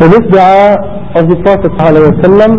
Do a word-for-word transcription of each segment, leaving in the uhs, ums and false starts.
So this dua of the Prophet ﷺ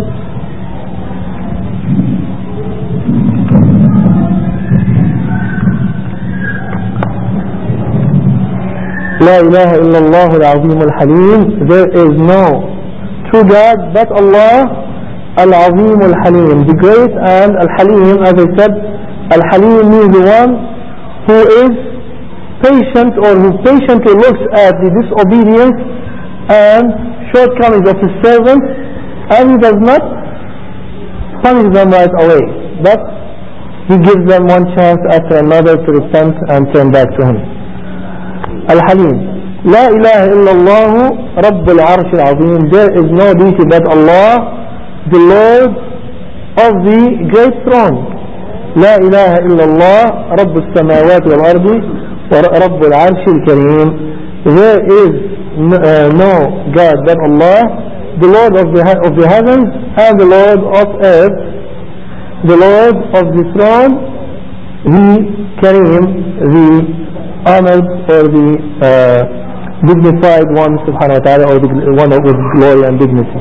La ilaha illallah al-azim al-halim, there is no true God but Allah al-azim al-halim, the great, and al-halim, as I said, al-halim means the one who is patient, or who patiently looks at the disobedience and shortcomings of his servants, and he does not punish them right away, but he gives them one chance after another to repent and turn back to him. Al-Halim. La ilaha illallah Rabbul Arsh al-Azim, there is no deity but Allah, the Lord of the great throne. La ilaha illallah Rabbul Samawati wal-Ardi wa Rabbul Arsh al-Kareem, there is no, uh, no God but Allah, the Lord of the, of the heavens and the Lord of earth, the Lord of the throne, the Kareem, the honored, or the uh, dignified one, subhanahu wa ta'ala, or the one with glory and dignity.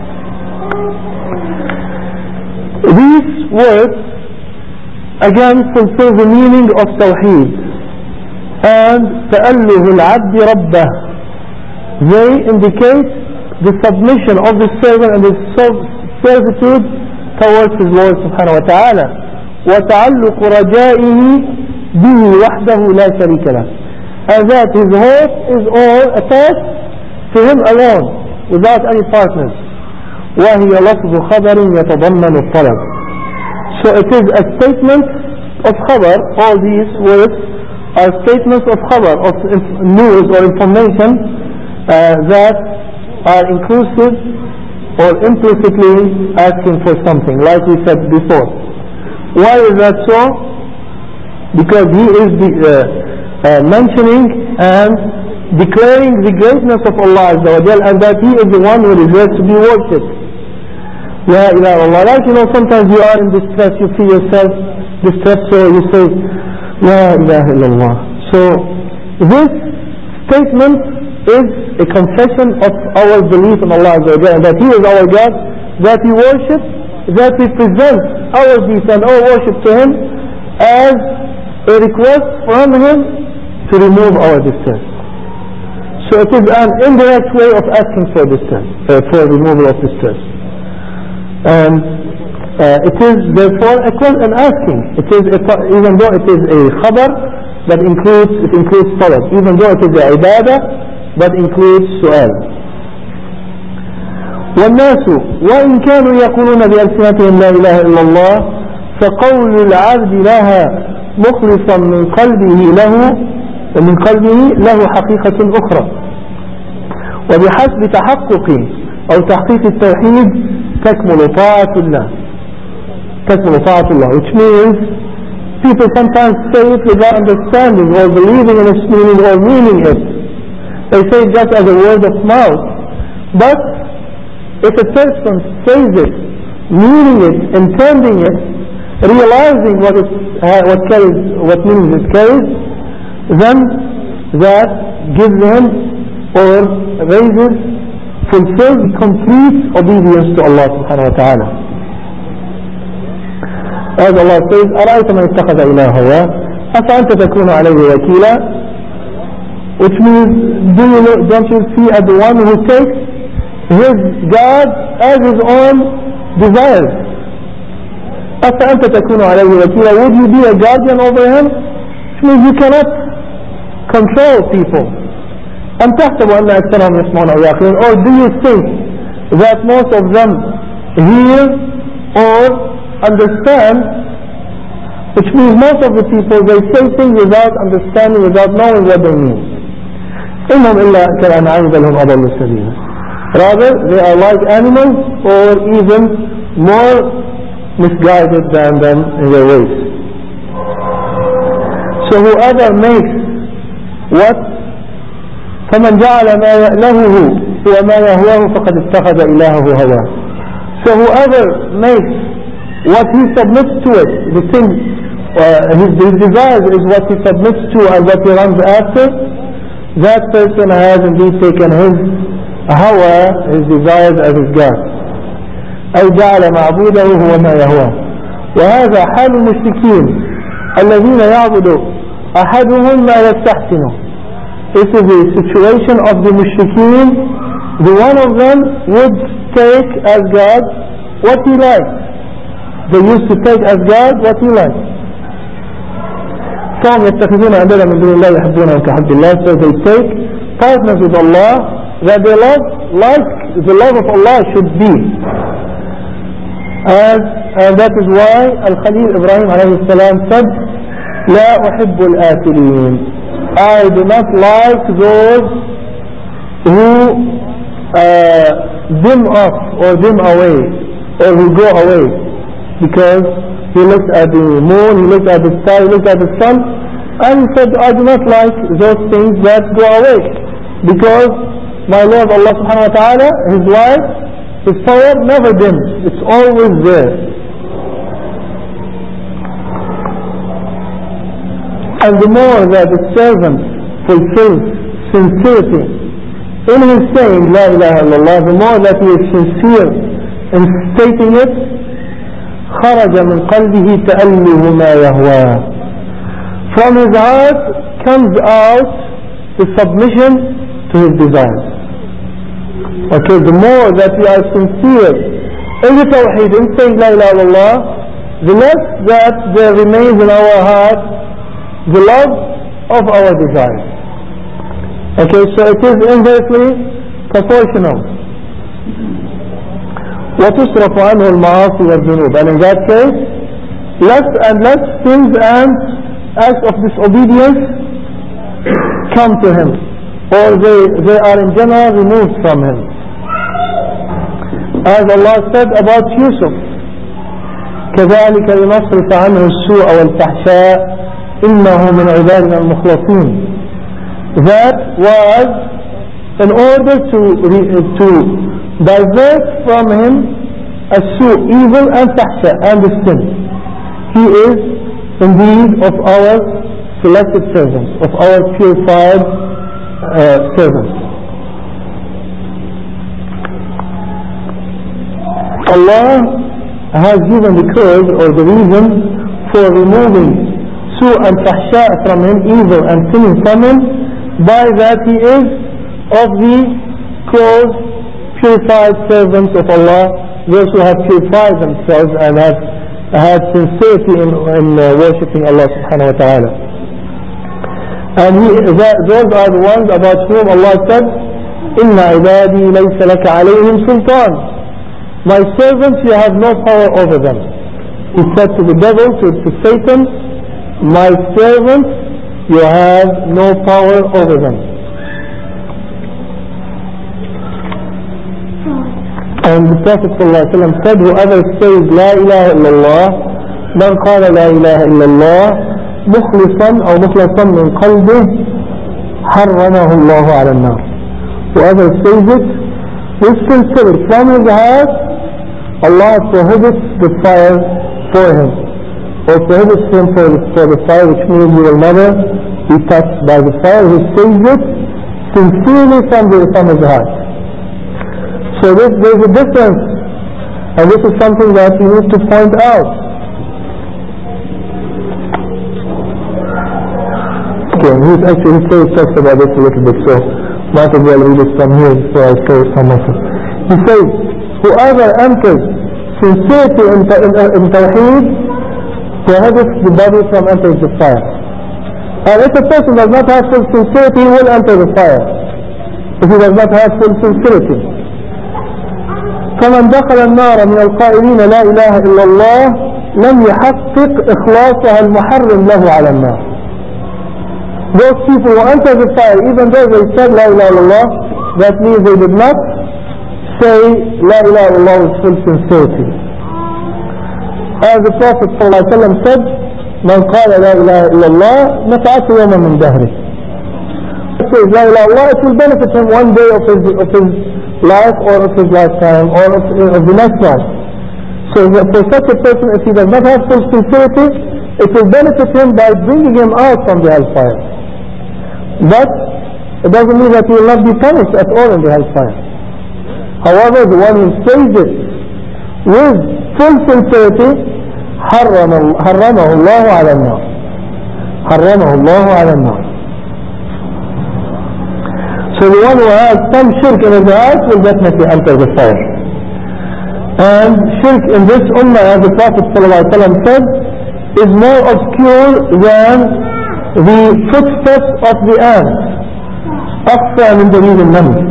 These words again fulfill the meaning of Tawheed and تأله العبد ربه. They indicate the submission of the servant and the servitude towards his Lord subhanahu wa ta'ala, وتعلق رجائه به وحده لا شريك له, and that his hope is all attached to him alone without any partners. وهي لفظ خبر يتضمن الطلب. So it is a statement of khabar. All these words are statements of khabar, of news or information uh, that are inclusive or implicitly asking for something, like we said before. Why is that so? Because he is the, uh, uh, mentioning and declaring the greatness of Allah Azza wa Jal, and that he is the one who deserves to be worshipped. La ilaha illallah. Like, you know, sometimes you are in distress, you feel yourself distressed, so you say La ilaha illallah. So this statement is a confession of our belief in Allah Azza wa Jal, and that he is our God, that we worship, that we present our deeds and our worship to him as a request from him to remove our distress. So it is an indirect way of asking for distress, uh, for removal of distress. And uh, it is therefore an asking. It is a, even though it is a khabar that includes, it includes talab, even though it is a ibadah that includes su'al. والناس وإن كانوا يقولون بألسنتهم لا إله إلا الله فقول العبد لها مخلصا من قلبه له ومن قلبه له حقيقة أخرى. وبحسب تحقق أو تحقيق التوحيد تكمل طاعة الله. تكمل طاعة الله, which means people sometimes say it without understanding or believing in its meaning or meaning it. They say it just as a word of mouth. But if a person says it, meaning it, intending it, realizing what it uh, what carries, what meaning it carries, then that gives him or raises, fulfills complete obedience to Allah subhanahu wa ta'ala. As Allah says, أَرَأَيْتَ مَنِ اتَّخَذَ إِلَهَ هَوَاهُ أَفَأَنْتَ تَكُونُ عَلَيْهِ وَكِيلًا, which means, do you look, don't you see at the one who takes his God as his own desires? أَفَأَنْتَ تَكُونُ عَلَيْهِ وَكِيلًا, would you be a guardian over him? Which means you cannot control people. أَمْ تَحْسَبُ أَنَّ أَكْثَرَهُمْ يَسْمَعُونَ أَوْ يَعْقِلُونَ, or do you think that most of them hear or understand? Which means most of the people, they say things without understanding, without knowing what they mean. إِنَّهُمْ إِلَّا كَالْأَنْعَامِ بَلْ هُمْ أَضَلُّ سَبِيلًا, rather they are like animals or even more misguided than them in their ways. So whoever makes what فمن جعل ما يألهه وما يهواه فقد اتخذ إلهه هواه. So whoever makes what he submits to it, the thing, uh, his, his desires is what he submits to and what he runs after, that person has indeed taken his هوى, his desires as his God, أي جعل معبوده هو ما يهواه. وهذا حال المشركين الذين يعبد أحدهم ما يستحسنه. This is the situation of the mushrikeen. The one of them would take as God what he likes. They used to take as God what he likes. فهم يتخذون أندادا من دون الله يحبونهم كحب الله. So they take partners with Allah that they love like the love of Allah should be. And, and that is why Al-Khalil Ibrahim alayhi salam said, لا أحب الآكلين. I do not like those who uh, dim off or dim away or who go away, because he looked at the moon, he looked at the sky, he looked at the sun, and he said, I do not like those things that go away, because my Lord Allah subhanahu wa ta'ala, his light, his fire never dims, it's always there. And the more that the servant fulfills sincerity in his saying La ilaha illallah, the more that he is sincere in stating it, خرج من قلبه تأله ما يهواه. From his heart comes out the submission to his desires. Okay, the more that we are sincere in the Tawheed, in saying La ilaha illallah, the less that there remains in our heart the love of our desires. Okay, so it is inversely proportional. وتصرف عنه المعاصي والذنوب. And in that case, less and less sins and acts of disobedience come to him, or they, they are in general removed from him. As Allah said about Yusuf, كذلك لنصرف عنه السوء والفحشاء إنه من عبادنا المخلصين. That was in order to to divert from him as-su, evil and fahsha, and the sin. He is indeed of our selected servants, of our purified uh, servants. Allah has given the cause or the reason for removing su and fahsha from him, evil and sinning from him, by that he is of the close purified servants of Allah, those who have purified themselves and have had sincerity in, in uh, worshipping Allah subhanahu wa ta'ala. And he, that, those are the ones about whom Allah said, إِنَّ عِبَادِي لَيْسَ لَكَ عَلَيْهِمْ سُلْطَانٍ. My servants, you have no power over them. He said to the devil, to, to Satan, my servants, you have no power over them. And the Prophet ﷺ said, whoever says La ilaha illallah, man qala La ilaha illallah, mukhlisan or mukhlasan min qalbih, harramahu Allahu ala an-nar. Whoever says it with sincerity from his heart, Allah prohibits the fire for him, or prohibits him for the, for the fire, which means he will never be touched by the fire. He says it sincerely from, the, from his heart. So this, there is a difference, and this is something that you need to point out. Okay, he's actually he talks about this a little bit, so might as well read it from here before I say some of it. He says, whoever enters sincerity in, in, in Tawheed prohibits the body from entering the fire. And if a person does not have full sincerity, he will enter the fire, if he does not have full sincerity. فمن دخل النار من القائلين لا إله إلا الله لم يحقق إخلاصها المحرم له على النار. Those people who enter the fire, even though they said La ilaha illallah, that means they did not say La ilaha illallah with full sincerity. As the Prophet ﷺ said, من قال لا إله إلا الله نفعته يوما من دهره. Says La ilaha illallah, it will benefit him one day of his, of his life, or of his lifetime, or of, of the next life. So for such a person, if he does not have full sincerity, it will benefit him by bringing him out from the hellfire. But it doesn't mean that he will not be punished at all in the hellfire. However, the one who says it with full sincerity, حرم حرمه الله على النار. حرمه الله على النار. So the one who has some shirk in his heart will definitely enter the fire. And shirk in this ummah, as the Prophet ﷺ said, is more obscure than the footsteps of the ant. أخفى من دليل النمل.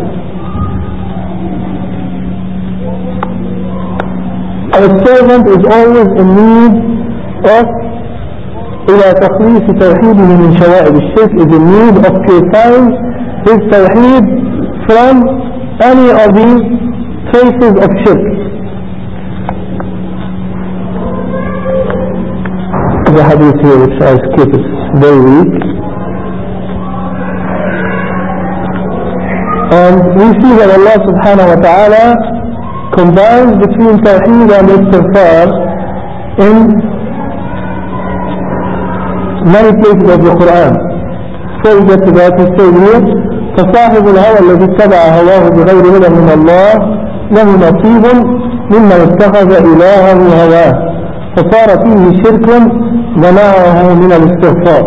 A servant is always in need of إلى تخليص توحيده من شوائب الشرك, is in need of purifying his tawheed from any of the traces of shirk. The hadith here which I skip is very weak. And we see that Allah subhanahu wa ta'ala combines between tawheed and istighfar in many places of the Quran. So we get to that, we say here, فصاحب الهوى الذي اتبع هواه بغير هدى من الله له نصيب مما اتخذ إلهه هواه فصار فيه شرك منعه من الاستغفار.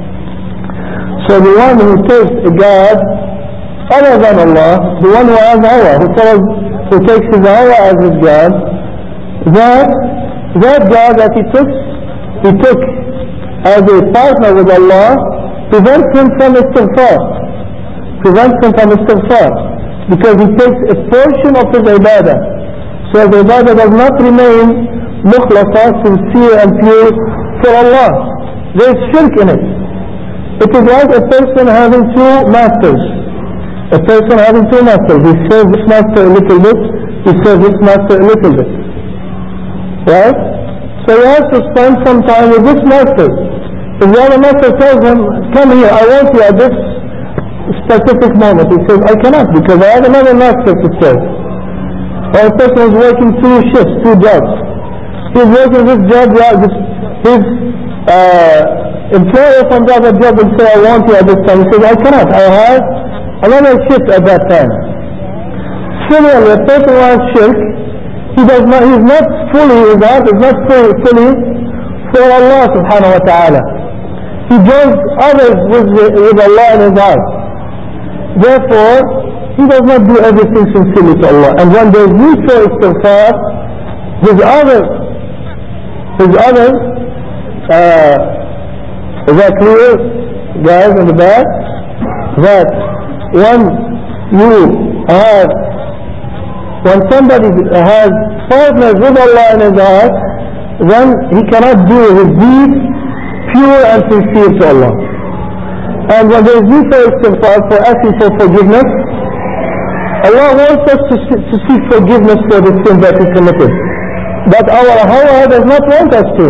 So the one who takes a God other than Allah, the one who has hawa, who follows, who takes his hawa as his God, that that God that he took, he took as a partner with Allah, prevents him from istighfar, prevents him from istighfar, because he takes a portion of his ibadah. So the ibadah does not remain mukhlasa, sincere and pure for Allah. There is shirk in it. It is like a person having two masters. A person having two masters. He serves this master a little bit, he serves this master a little bit. Right? So he has to spend some time with this master. If the other master tells him, come here, I want you at this specific moment, he says, I cannot because I have another master to serve. Or a person is working two shifts, two jobs. He's working this job, this, his uh, employer from the other job will say, I want you at this time. He says, I cannot, I have another shift at that time. Similarly, a person who has shirk, he does not, he is not fully, his heart is not fully, fully for Allah subhanahu wa ta'ala. He joins others with, with Allah in his heart. Therefore, he does not do everything sincerely to Allah. And when there is need for istighfar, his other, his other, uh, is that clear, guys in the back? That when you have, when somebody has partners with Allah in his heart, then he cannot do his deeds pure and sincere to Allah. And when there is need for istighfar, for asking for forgiveness, Allah wants us to, to seek forgiveness for the sin that we committed. But our hawa does not want us to.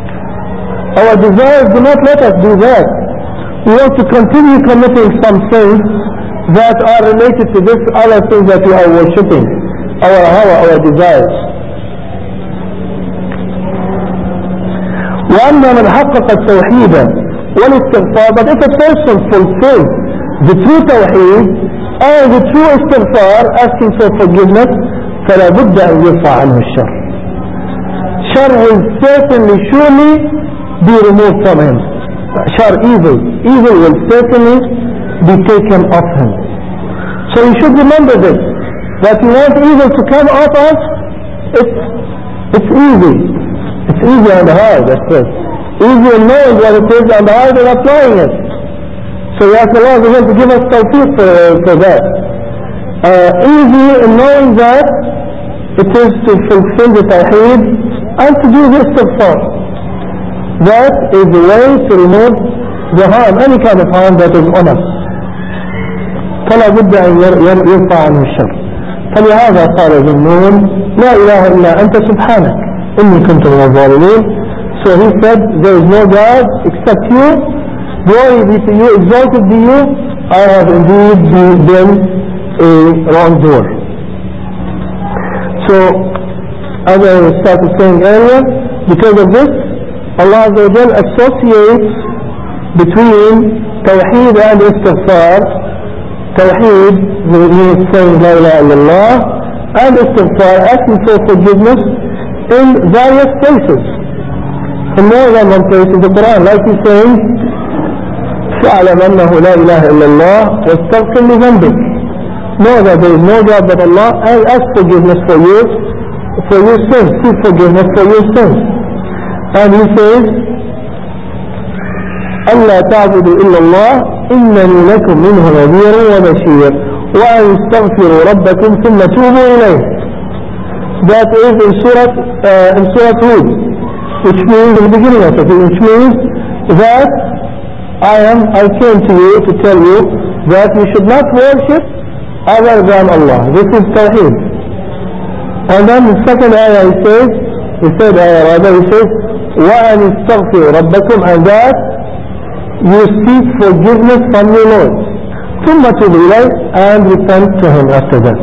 Our desires do not let us do that. We want to continue committing some sins that are related to this other thing that we are worshipping. Our hawa, our desires. وأما من حقق التوحيد والاستغفار, but if a person fulfills the true tawheed and the true istighfar, asking for forgiveness, فلا بد أن يرفع عنه الشر. Shar will certainly, surely be removed from him. Shar, evil, evil will certainly be taken off him. So you should remember this, that you want evil to come off us, it's, it's easy. It's easy on the heart, that's it. Easy in knowing what it is on the heart and applying it. So we ask Allah to give us tawfiq for, for that. Uh, easy in knowing that it is to fulfill the tawheed and to do the istighfar. That is the way to remove the harm, any kind of harm that is on us. فلا بد أن يرفع عنه الشر. فلهذا قال ذنون لا إله إلا أنت سبحانك إني كنت من الظالمين. So he said, there is no God except you. Glory be to you, exalted be you. I have indeed been a wrongdoer. So, as I started saying earlier, because of this, Allah Azza wa Jal associates between Tawheed and Istighfar. Tawheed means saying La ilaha illallah, and istighfar, asking for forgiveness in various places. In more than one place in the Quran, like he's saying, فَعْلَمْ أَنَّهُ لَا إِلَهَ إِلَّا اللَّهِ وَاسْتَغْفِرْ لِذَنْبِكَ. Know that there is no God but Allah, and ask forgiveness for you, for your sins. Seek forgiveness for your sins. And he says, أَلَّا تَعْبُدُوا إِلَّا اللَّهِ إِنَّنِي لَكُمْ مِنْهُ نَذِيرٌ وَبَشِيرٌ وَأَنِ اسْتَغْفِرُوا رَبَّكُمْ ثُمَّ تُوبُوا إِلَيْهِ. That is in Surah, uh, in Surah Hud, which means, in the beginning of it, which means that I am, I came to you to tell you that you should not worship other than Allah. This is Tawheed. And then the second ayah he says, he said ayah rather, he says, وَأَنِ اسْتَغْفِرُوا رَبَّكُمْ, and that you seek forgiveness from your Lord. ثُمَّ تُوبُوا إِلَيْهِ, and repent to Him after that.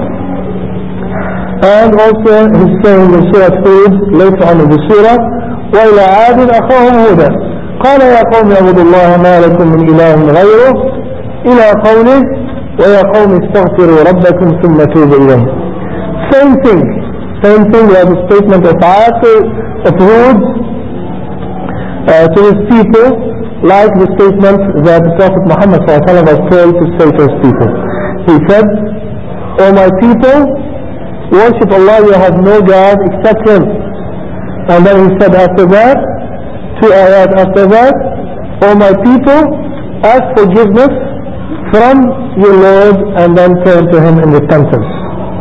And also he's saying in Surah Hud, later on in the Surah, وَإِلَىٰ عَادٍ أَخَاهُمْ هُودًا قَالَ يَا قَوْمِ اعْبُدُوا اللَّهَ مَا لَكُمْ مِنْ إِلَٰهٍ غَيْرُهُ إِلَىٰ قَوْلِهِ وَيَا قَوْمِ اسْتَغْفِرُوا رَبَّكُمْ ثُمَّ تُوبُوا إِلَيْهِ. Same thing. Same thing, we have a statement of Aad, of Hud, uh, to his people, like the statement that the Prophet Muhammad sallallahu alaihi wasallam was told to say to his people. He said, O my people, worship Allah, you have no God except Him. And then he said after that, two ayat after that, O my people, ask forgiveness from your Lord and then turn to Him in repentance.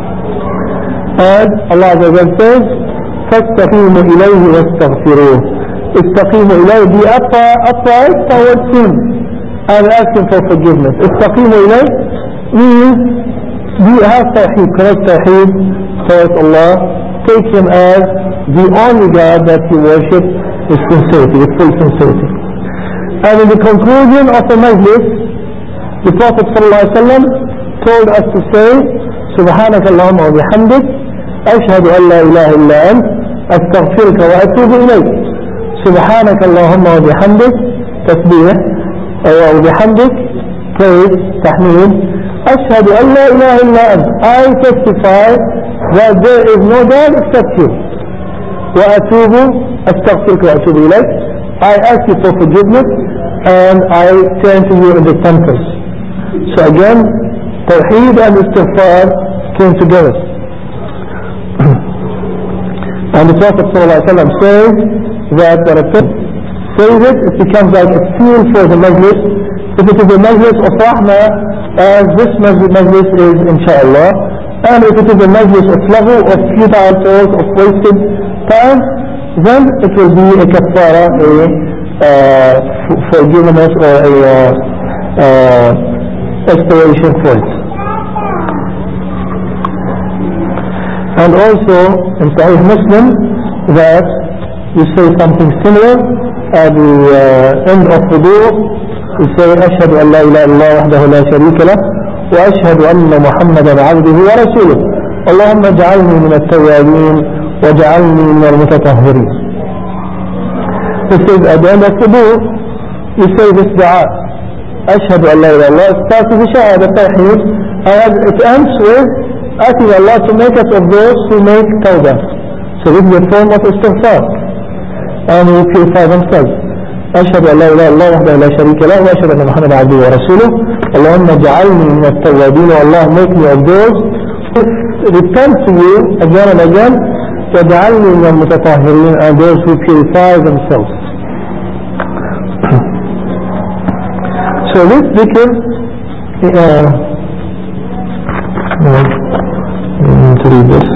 And Allah says, فَاسْتَقِيمُوا إِلَيْهِ وَاسْتَغْفِرُوهُ. Istaqimu ilayhi, be upright towards Him and ask Him for forgiveness. Istaqimu ilayhi means be have tawheed, correct tawheed towards Allah. Take Him as the only God that you worship with sincerity, with full sincerity. And in the conclusion of the majlis, the Prophet ﷺ told us to say, سبحانك اللهم وبحمدك أشهد أن لا إله إلا أنت أستغفرك وأتوب إليك. سبحانك اللهم وبحمدك تسبيح وبحمدك praise تحميد أشهد أن لا إله إلا أنت, I testify that there is no God except you. وأتوب أستغفرك وأتوب إليك, I ask you for forgiveness and I turn to you in repentance. So again, Tawheed and Istighfar came together. And the Prophet ﷺ says that when a person says it, it becomes like a fuel for the majlis. If it is a majlis of rahmah, as this majlis is inshaAllah, and if it is a majlis of lahu, of futile thoughts, of wasted time, then it will be a kaffara, a uh, forgiveness or a uh, uh, expiration for it. And also in Sahih Muslim that you say something similar at the uh, end of wudu. You say أشهد أن لا إله إلا الله وحده لا شريك له وأشهد أن محمدا عبده ورسوله اللهم اجعلني من التوابين واجعلني من المتطهرين. This is at the end of wudu. You say this dua أشهد أن لا إله إلا الله. It starts with the shahada tawheed and it ends with asking Allah to make us of those who make tawbah. So this is a form of istighfar and who purify themselves. أشهد أن لا إله إلا الله وحده لا شريك له وأشهد أن محمدا عبده ورسوله اللهم اجعلني من التوابين والله make me of those who repent to you again and again واجعلني من المتطهرين and those who purify themselves. So this dhikr uh, I need to read this.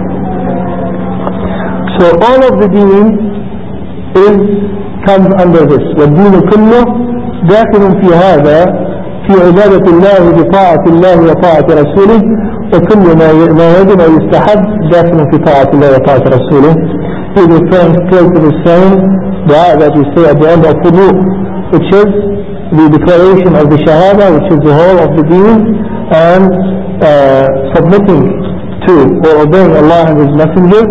So all of the deen is comes under this. والدين كله داخل في هذا في عبادة الله بطاعة الله وطاعة رسوله وكل ما يجب أن يستحب داخل في طاعة الله وطاعة رسوله. He is referring still to the same dua that we say at the end of wudu, which is the declaration of the shahada, which is the whole of the deen, and uh, submitting to or obeying Allah and His Messenger.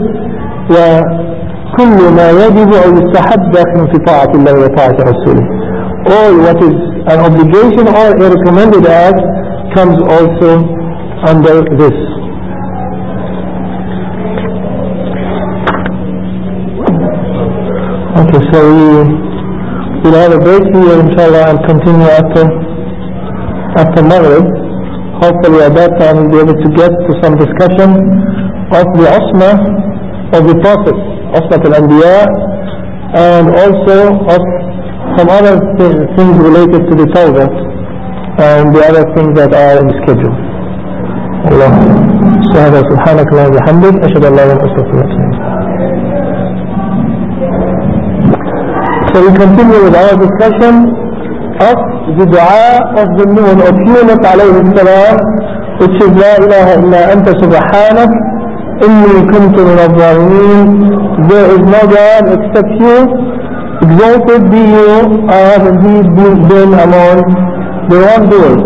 وكل ما يجب أو يستحب داخل في طاعة الله وطاعة رسوله. All what is an obligation or a recommended act comes also under this. Okay, so we will have a break here, inshallah, and continue after after Maghrib. Hopefully at that time we'll be able to get to some discussion of the Usma of the Prophet, Usmat al-Anbiya, and also of some other th- things related to the Tawbah and the other things that are in the schedule. Allah. Subhanak Allah wa bihamdik, ashhadu an la ilaha illa anta astaghfiruka wa atubu ilayk. So we continue with our discussion of the dua of the noon of Yunus alayhi salam, which is La ilaha illa anta subhanak inni kuntu min al-zalimin. There is no God except you. Exalted be you, I have indeed been among the wrongdoers.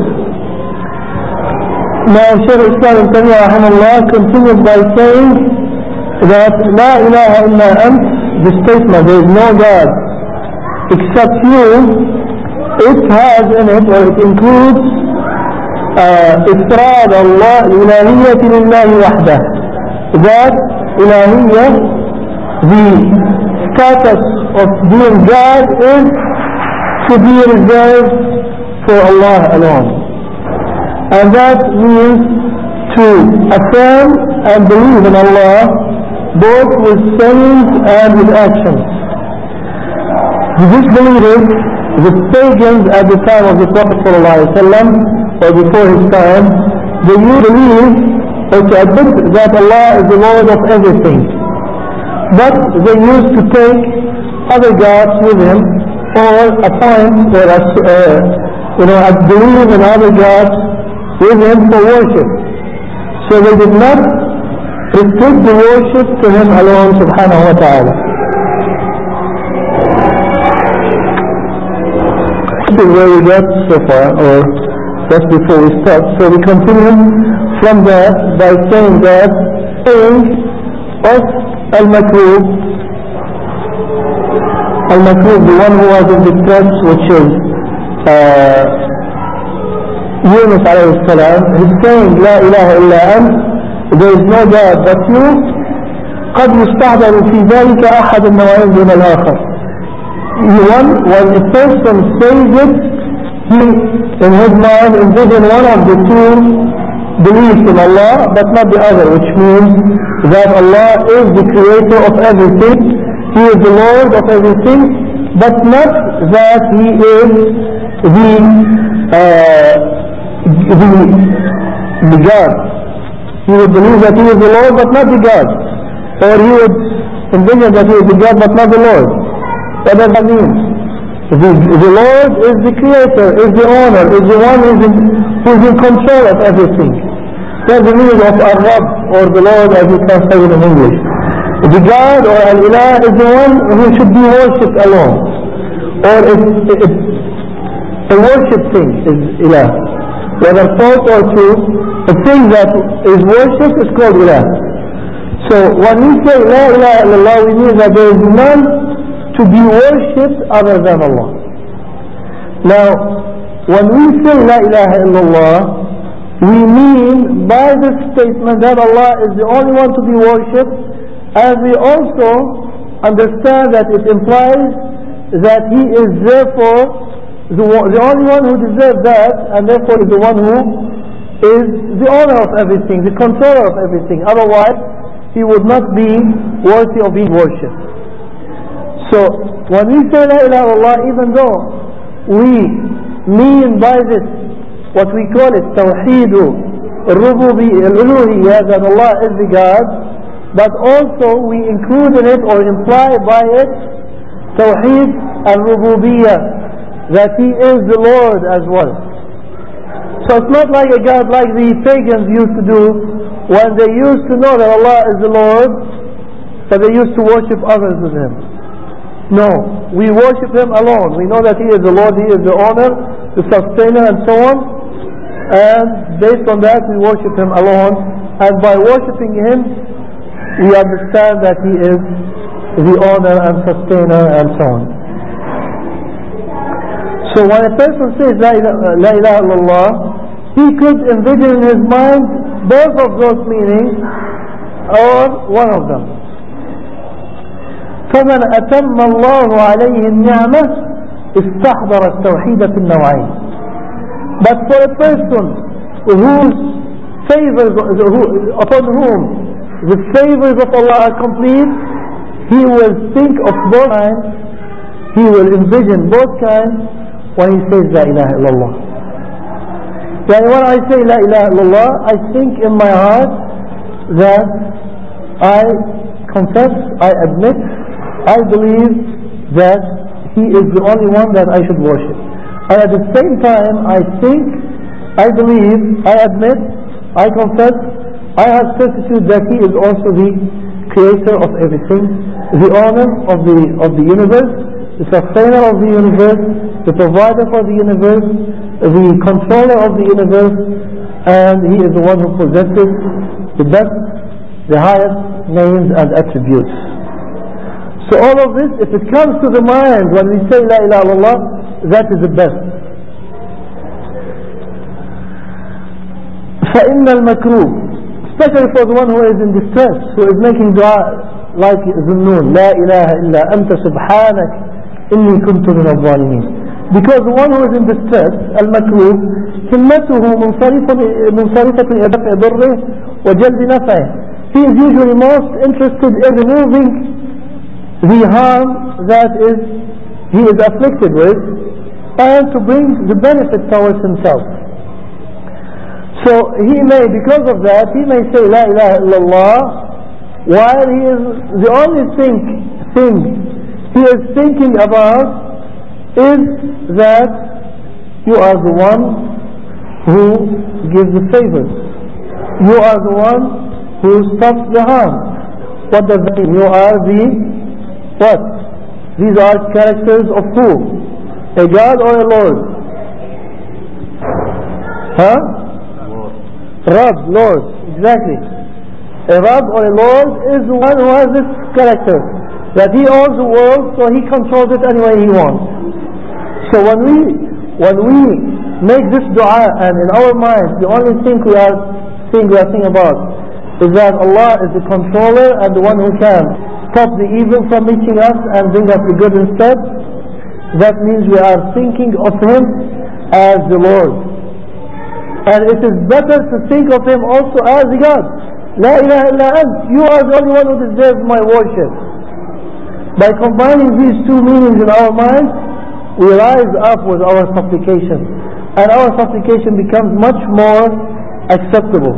Now Shaykh Islam Ibn Taymiyyah rahimahullah continued by saying that La ilaha illa ant, the statement, there is no God except you, it has in it, or it includes إفراد الله الإلهية لله وحده. That إلهية, the status of being God is to be reserved for Allah alone. And that means to affirm and believe in Allah both with sayings and with actions. The disbelievers, the pagans at the time of the Prophet ﷺ, or before his time, they used to believe or to admit that Allah is the Lord of everything. But they used to take other gods with him, or appoint or uh, you know, believe in other gods with him for worship. So they did not restrict the worship to him alone subhanahu wa ta'ala. This is where we got so far, or just before we start. So we continue from that by saying that saying of al-makrub, al-makrub, the one who was in the text, which is uh, Yunus alayhi salam, he's saying La ilaha illa ant, there is no God but you. قد يستحضر في ذلك أحد النوعين دون الآخر. One, when a person says it, he in his mind envision one of the two beliefs in Allah, but not the other, which means that Allah is the creator of everything, He is the Lord of everything, but not that He is the uh, the, the God. He would believe that He is the Lord, but not the God. Or he would envision that He is the God, but not the Lord. What does that mean? The, the Lord is the creator, is the owner, is the one who is in, who is in control of everything. That's the meaning of Ar-Rabb, or the Lord as we translate in English. The God or Al-Ilah is the one who should be worshipped alone. Or it, it, a worship thing is Ilah. Whether false or true, a thing that is worshipped is called Ilah. So when we say La ilaha illallah, we mean that there is none to be worshipped other than Allah. Now, when we say La ilaha illallah, we mean by this statement that Allah is the only one to be worshipped, and we also understand that it implies that He is therefore the, the only one who deserves that, and therefore is the one who is the owner of everything, the controller of everything. Otherwise, He would not be worthy of being worshipped. So, when we say La ilaha illallah, even though we mean by this what we call it Tawheedu al-Uluhiyyah, that Allah is the God, but also we include in it or imply by it Tawheed al-Rububiyyah, that He is the Lord as well. So it's not like a God like the pagans used to do when they used to know that Allah is the Lord, but they used to worship others with Him. No, we worship Him alone. We know that He is the Lord, He is the owner, the sustainer, and so on. And based on that, we worship Him alone. And by worshiping Him, we understand that He is the owner and sustainer, and so on. So when a person says La ilaha illallah, he could envision in his mind both of those meanings or one of them. فمن أتم الله عليه النعمة استحضر التوحيد في النوعين. But for a person whose favors, upon whom the favors of Allah are complete, he will think of both kinds, he will envision both kinds when he says La ilaha illallah. And when I say La ilaha illallah, I think in my heart that I confess, I admit, I believe that He is the only one that I should worship. And at the same time, I think, I believe, I admit, I confess, I have certitude that He is also the creator of everything, the owner of the of the universe, the sustainer of the universe, the provider for the universe, the controller of the universe, and He is the one who possesses the best, the highest names and attributes. So all of this, if it comes to the mind when we say La ilaha illallah, that is the best. فَإِنَّ الْمَكْرُوبِ, especially for the one who is in distress, who is making dua like Zunnun, La ilaha illa anta subhanak inni kuntu min al-zalimin. Because the one who is in distress, al-makroob, himmatuhu munصarifatun ila daf'i darrihi wa jalbi naf'ihi. He is usually most interested in removing the harm that is he is afflicted with, and to bring the benefit towards himself. So he may, because of that, he may say La ilaha illallah, while he is the only thing, thing he is thinking about is that you are the one who gives the favors. You are the one who stops the harm. What does that mean? You are the what? These are characters of who? A God or a Lord? Huh? Rabb, Lord, exactly. A Rabb or a Lord is the one who has this character, that He owns the world, so He controls it any way He wants. So when we when we make this dua, and in our minds the only thing we are think we are thinking about is that Allah is the controller and the one who can stop the evil from reaching us and bring us the good instead, that means we are thinking of Him as the Lord. And it is better to think of Him also as the God. La ilaha illa ant, you are the only one who deserves my worship. By combining these two meanings in our minds, we rise up with our supplication, and our supplication becomes much more acceptable.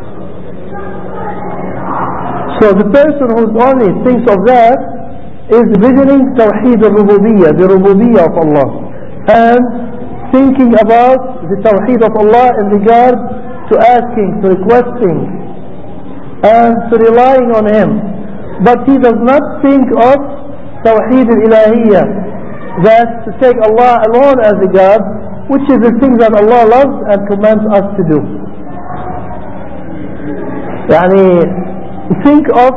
So the person who only thinks of that is visioning Tawheed al-Rububiyyah, the Rububiyyah of Allah, and thinking about the Tawheed of Allah in regard to asking, to requesting, and to relying on Him. But he does not think of Tawheed al-Ilahiyyah, that to take Allah alone as the God, which is the thing that Allah loves and commands us to do. Yani, think of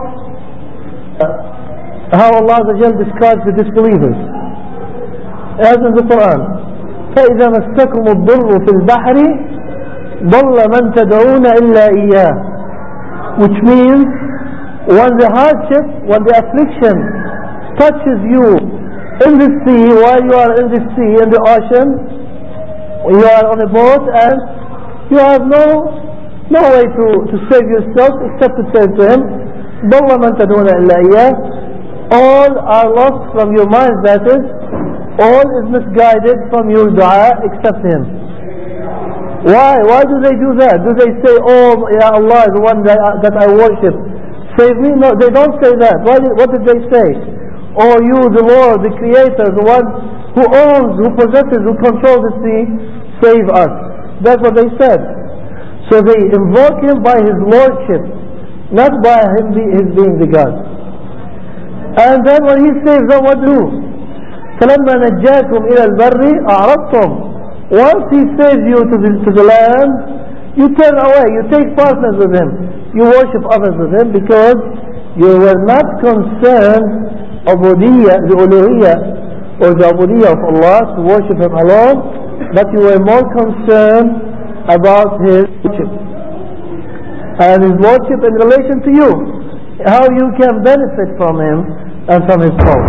how Allah describes the disbelievers. As in the Quran, فَإِذَا مَسَّكُمُ الضُّرُّ فِي الْبَحْرِ ضَلَّ مَنْ تَدْعُونَ إِلَّا إِيَّاهُ, which means when the hardship, when the affliction touches you in the sea, while you are in the sea, in the ocean, you are on a boat and you have no no way to, to save yourself except to say to Him, ضَلَّ مَنْ تَدْعُونَ إِلَّا إِيَّاهُ, all are lost from your minds, that is, all is misguided from your dua except Him. Why? Why do they do that? Do they say, oh, Ya Allah is the one that I, that I worship, save me? No, they don't say that. Why did, what did they say? Oh, you, the Lord, the Creator, the one who owns, who possesses, who controls the sea, save us. That's what they said. So they invoke Him by His Lordship, not by Him be, His being the God. And then when He saves them, what do? فَلَمَّا نَجَّاكُمْ إِلَى الْبَرِّ أَعْرَضْتُمْ. Once He saves you to the, to the land, you turn away, you take partners with Him, you worship others with Him, because you were not concerned ubudiyya, the uluhiyyah or the ubudiyya of Allah, to worship Him alone, but you were more concerned about His worship and His worship in relation to you, how you can benefit from Him, and from his fault.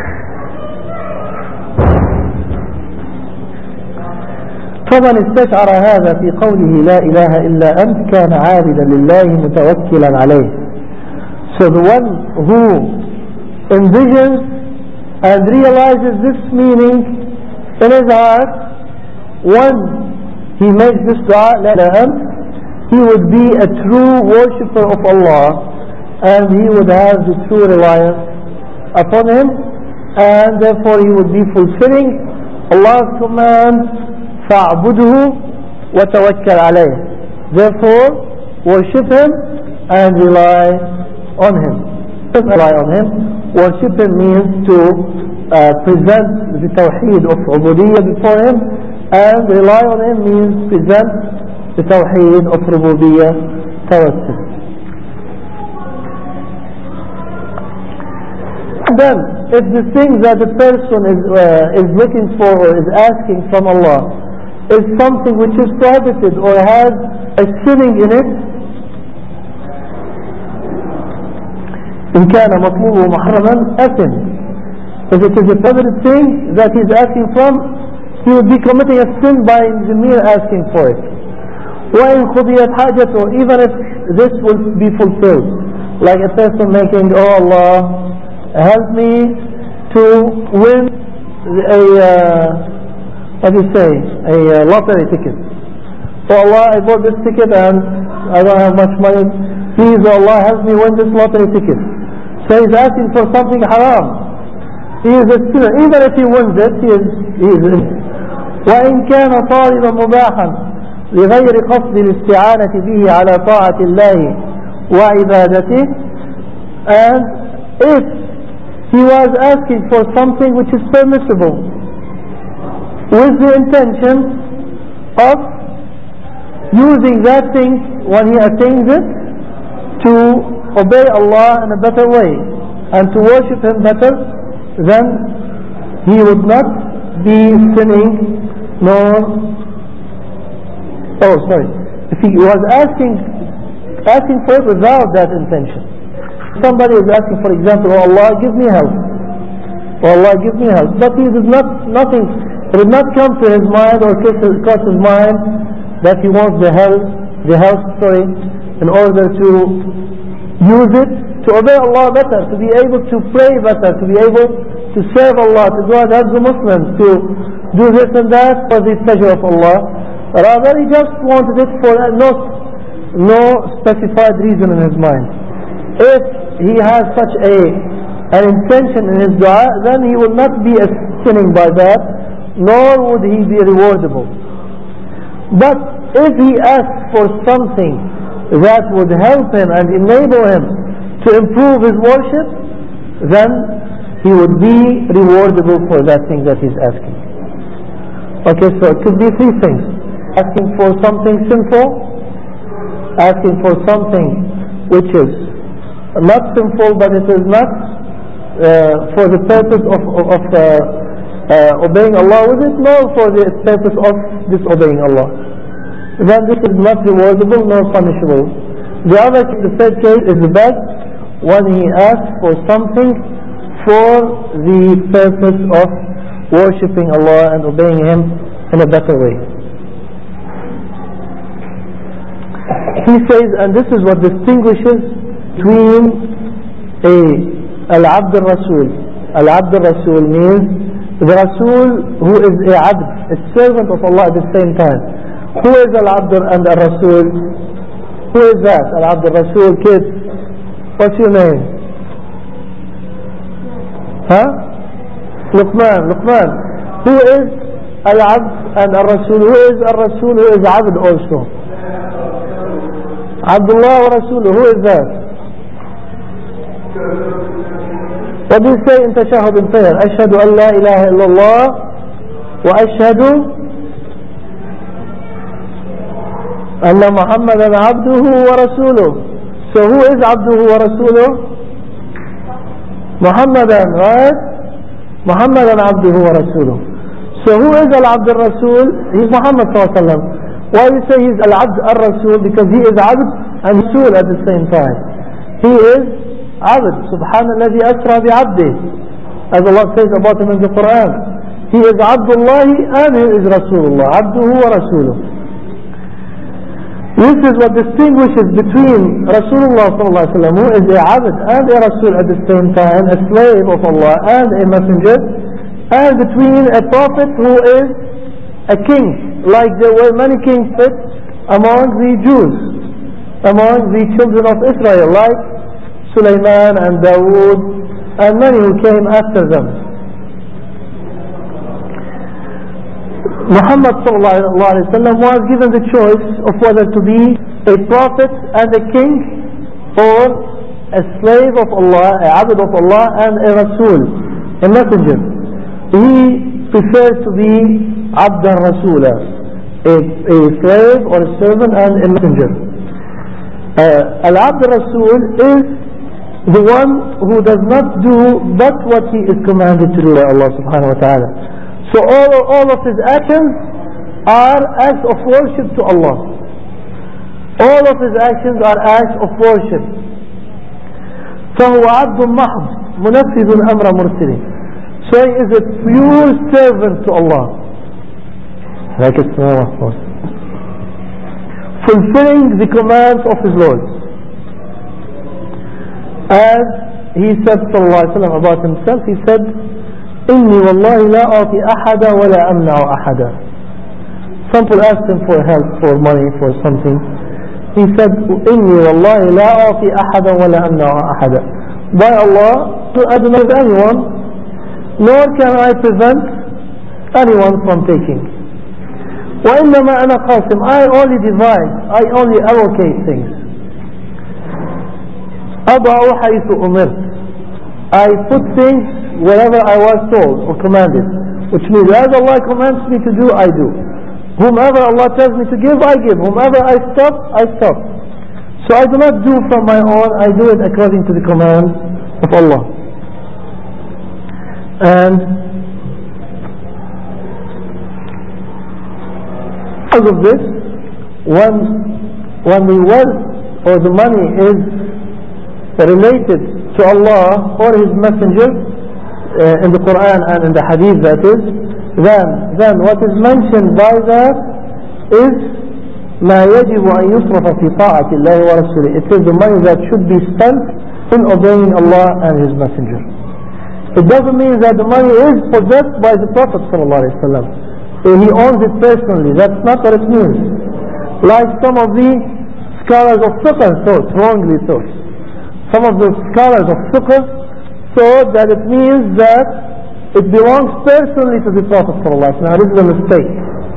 فمن استشعر هذا في قوله لا إله إلا أنت كان عابدا لله متوكلا عليه. So the one who envisions and realizes this meaning in his heart, when he makes this dua, la ilaha illa ant, he would be a true worshipper of Allah, and he would have the true reliance upon him, and therefore he would be fulfilling Allah's command, فَاعْبُدْهُ وَتَوَكَّلْ عَلَيْهِ. Therefore, worship him and rely on him. Rely on him. Worship him means to uh, present the tawheed of ubudiyyah before him, and rely on him means present the tawheed of rububiyyah, tawassul. Then, if the thing that the person is, uh, is looking for or is asking from Allah is something which is prohibited or has a sinning in it, إن كان مطلوبه محرما أثم. If it is a prohibited thing that he is asking from, he would be committing a sin by the mere asking for it. وإن خضيت حاجته, even if this will be fulfilled, like a person making, oh Allah, help me to win a uh, what do you say, a uh, lottery ticket. Oh Allah, I bought this ticket and I don't have much money. Please, oh Allah, help me win this lottery ticket. So he's asking for something haram. He is a sinner. Even if he wins it, he is, he is in. وإن كان طالبا مباحا لغير قصد الاستعانة به على طاعة الله وعبادته, and if he was asking for something which is permissible with the intention of using that thing when he attains it to obey Allah in a better way and to worship him better, then he would not be sinning nor oh sorry if he was asking asking for it without that intention. Somebody is asking, for example, oh Allah, give me help, oh Allah, give me help, but he did not nothing it did not come to his mind or cross his mind that he wants the help the help sorry in order to use it to obey Allah better, to be able to pray better, to be able to serve Allah, to go and help the Muslims, to do this and that for the pleasure of Allah. Rather, he just wanted it for no, no specified reason in his mind. If he has such a an intention in his dua, then he will not be sinning by that, nor would he be rewardable. But if he asks for something that would help him and enable him to improve his worship, then he would be rewardable for that thing that he's asking. Okay, so it could be three things: asking for something sinful, asking for something which is not sinful but it is not uh, for the purpose of, of, of uh, uh, obeying Allah with it, nor for the purpose of disobeying Allah. Then this is not rewardable nor punishable. The other, the third case is the best, when he asks for something for the purpose of worshipping Allah and obeying Him in a better way. He says, and this is what distinguishes between a Al-Abd al-Rasul. Al-Abd al-Rasul means the Rasul who is a Abd, a servant of Allah at the same time. Who is Al-Abd and Al-Rasul? Who is that? Al-Abd al-Rasul, kids. What's your name? Huh? Luqman, Luqman. Who is Al-Abd and Al-Rasul? Who is Al-Rasul? Who is Abd also? Abdullah wa Rasulullah. Who is that? What do you say in Tashahhud in prayer? Ashhadu an la ilaha illallah wa ashhadu anna Muhammadan abduhu wa rasuluh. So who is abduhu wa rasuluh? Muhammadan, right? Muhammadan abduhu wa rasuluh. So who is Al-Abd al-Rasul? He's Muhammad sallallahu alaihi wasallam. Why you say he's Al-Abd al-Rasul? Because he is Abd and Rasul at the same time. He is Abd, Subhanalladhi asra bi'abdi, as Allah says about him in the Quran. He is Abdullah and he is Rasulullah, Abduhu wa Rasuluh. This is what distinguishes between Rasulullah sallallahu alaihi wasallam, who is a Abd and a Rasul at the same time, a slave of Allah and a messenger, and between a prophet who is a king, like there were many kings among the Jews, among the children of Israel, like Sulaiman and Dawood and many who came after them. Muhammad sallallahu alaihi wasallam was given the choice of whether to be a prophet and a king, or a slave of Allah, a abd of Allah, and a Rasul, a messenger. He preferred to be Abdan Rasula, a, a slave or a servant and a messenger. Uh, Al-Abd Rasul is the one who does not do but what he is commanded to do by Allah subhanahu wa ta'ala. So all, all of his actions are acts of worship to Allah. All of his actions are acts of worship. فهو عبد محض منفذ أمر مرسله. So he is a pure servant to Allah, like it's fulfilling the commands of his Lord. As he said sallallahu alaihi wasallam about himself, he said, إني والله لا أعطي أحدا ولا أمنع أحدا. Some people asked him for help, for money, for something. He said, إني والله لا أعطي أحدا ولا أمنع أحدا. By Allah, I do not give anyone, nor can I prevent anyone from taking. وإنما أنا قاسم. I only divide, I only allocate things. أضع حيث أمرت. I put things wherever I was told or commanded, which means as Allah commands me to do, I do. Whomever Allah tells me to give, I give. Whomever I stop, I stop. So I do not do from my own, I do it according to the command of Allah. And because of this, when, when the wealth or the money is related to Allah or His Messenger, uh, in the Quran and in the Hadith, that is, then, then what is mentioned by that is ما يجب أن يصرف في طاعة الله ورسوله. It is the money that should be spent in obeying Allah and His Messenger. It doesn't mean that the money is possessed by the Prophet sallallahu alaihi wasallam. He owns it personally. That's not what it means. Like some of the scholars of fiqh thought, wrongly thought. Some of the scholars of fiqh thought that it means that it belongs personally to the Prophet sallallahu alaihi wasallam. Now this is a mistake.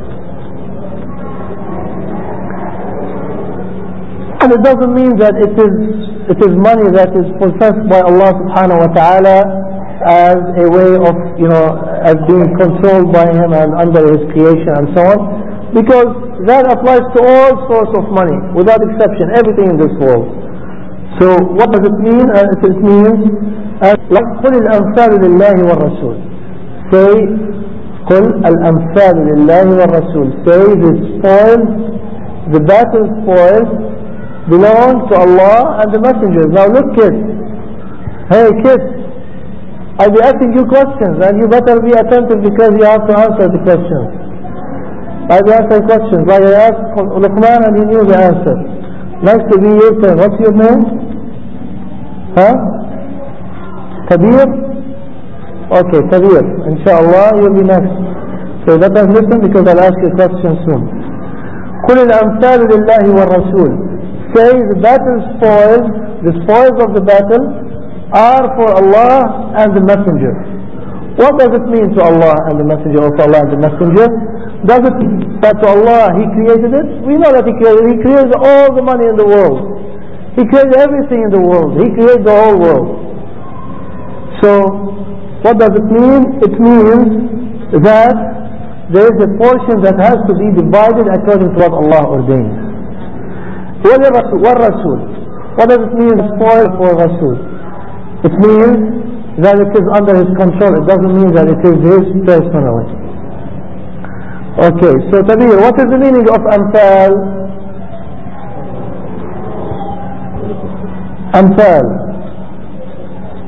And it doesn't mean that it is it is money that is possessed by Allah subhanahu wa ta'ala as a way of, you know, as being controlled by Him and under His creation and so on, because that applies to all sorts of money without exception, everything in this world. So what does it mean? Uh, it means قل الأمثال لله والرسول. Say قل الأمثال لله والرسول. Say the spoils, the battle spoils belong to Allah and the messengers. Now look, kids, hey kids, I'll be asking you questions and you better be attentive because you have to answer the questions. I'll be asking questions like I asked Luqman and he knew the answer. Next to be your turn. What's your name? Huh? Kabir? Okay, Kabir. Inshallah you'll be next. So let us listen because I'll ask you a question soon. قل الأمثال لله والرسول. Say the battle spoils, the spoils of the battle are for Allah and the Messenger. What does it mean to Allah and the Messenger, or to Allah and the Messenger? Does it mean that to Allah He created it? We know that He created it. He created all the money in the world. He created everything in the world. He created the whole world. So, what does it mean? It means that there is a portion that has to be divided according to what Allah ordains. What Rasul? What does it mean, spoil for Rasul? It means that it is under his control. It doesn't mean that it is his personally. Okay, so Tabir, what is the meaning of Amthal? Amthal.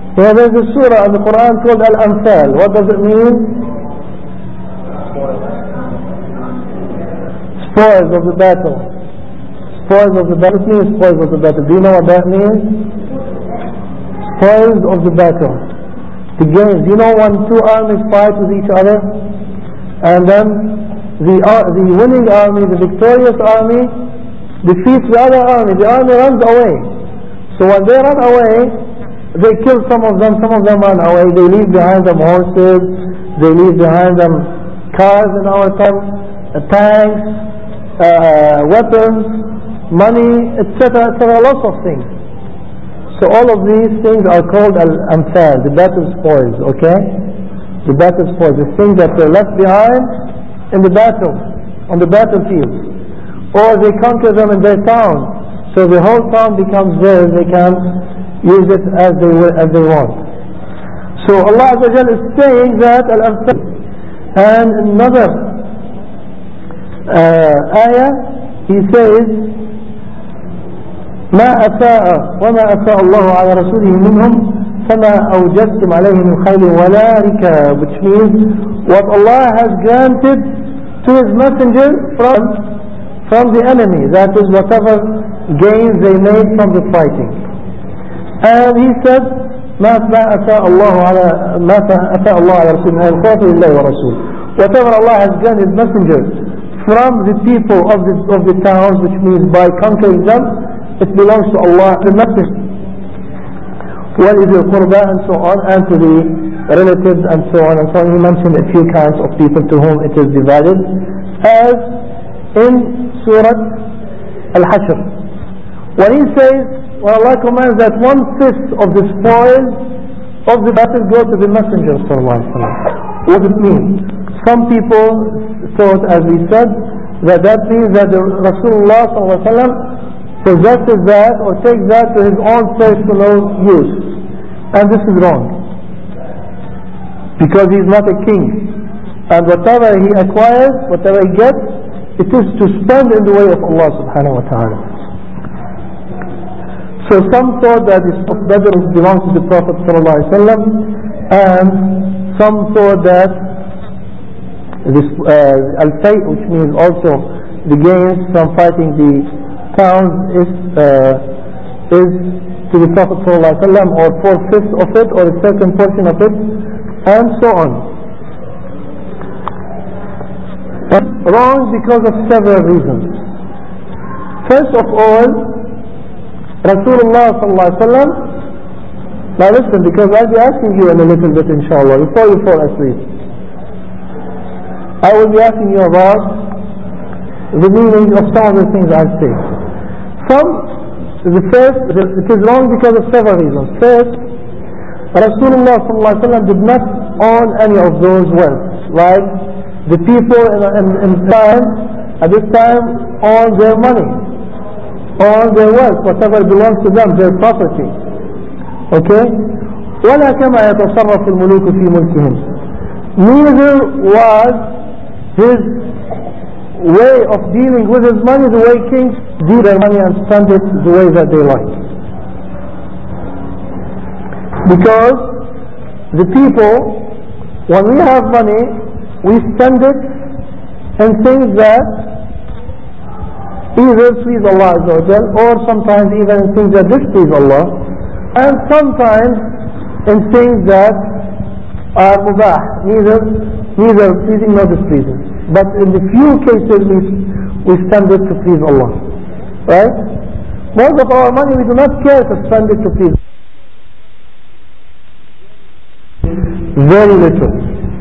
Yeah, there's a surah in the Quran called Al-Anfal. What does it mean? Spoils of the battle. Spoils of the battle. What means spoils of the battle? Do you know what that means? Spoils of the battle. The games. You know when two armies fight with each other, and then the uh, the winning army, the victorious army, defeats the other army. The army runs away. So when they run away, they kill some of them. Some of them run away. They leave behind them horses. They leave behind them cars in our time, uh, tanks, uh, weapons, money, et cetera, et cetera. Lots of things. So all of these things are called al-amthal, the battle spoils, okay? The battle spoils, the things that were left behind in the battle, on the battlefield. Or they conquer them in their town, so the whole town becomes theirs, they can use it as they, as they want. So Allah Azza wa Jalla is saying that al-amthal. And another uh, ayah, He says, ما أفاء وما أفاء الله على رسوله منهم فما أوجدتم عليه من خيل ولا ركاب, which means what Allah has granted to His messenger from from the enemy, that is whatever gains they made from the fighting. And He said ما أفاء الله على ما أفاء الله على رسوله الخوف لله ورسوله, whatever Allah has granted His messenger from the people of the of the towns, which means by conquering them, it belongs to Allah, the Messenger. وَلِذِي الْقُرْبَى, and so on, and to the relatives, and so on and so on. He mentioned a few kinds of people to whom it is divided, as in Surah Al-Hashr. When He says, when Allah commands that one-fifth of the spoils of the battle go to the Messenger sallallahu alaihi wasallam. What does it mean? Some people thought, as we said, that that means that the Rasulullah sallallahu alaihi wasallam possesses that or takes that to his own personal use, and this is wrong, because he is not a king, and whatever he acquires, whatever he gets, it is to spend in the way of Allah subhanahu wa ta'ala. So some thought that this Badr belongs to the Prophet sallallahu alaihi wasallam, and some thought that this uh, al-fay, which means also the gains from fighting the towns, is uh, is to the Prophet sallallahu alaihi wasallam, or four-fifths of it, or a certain portion of it, and so on. But wrong because of several reasons. First of all, Rasulullah sallallahu alaihi wasallam. Now listen, because I'll be asking you in a little bit, inshallah, before you fall asleep. I will be asking you about the meaning of some of the things I say. Some, the first, it is wrong because of several reasons. First, Rasulullah sallallahu alaihi wasallam did not own any of those wealth, like the people in, in, in time, at this time, own their money, own their wealth, whatever belongs to them, their property. Okay? وَلَا كَمَا يَتَصَرَّفُ الْمُلُوكُ فِي مُلْكِهِمْ. Neither was his way of dealing with his money the way kings deal their money and spend it the way that they like. Because the people, when we have money, we spend it in things that either please Allah Azza wa Jal, or sometimes even in things that displease Allah, and sometimes in things that are mubah, neither neither pleasing nor displeasing. But in the few cases we, we spend it to please Allah. Right? Most of our money we do not care to spend it to please Allah. Very little.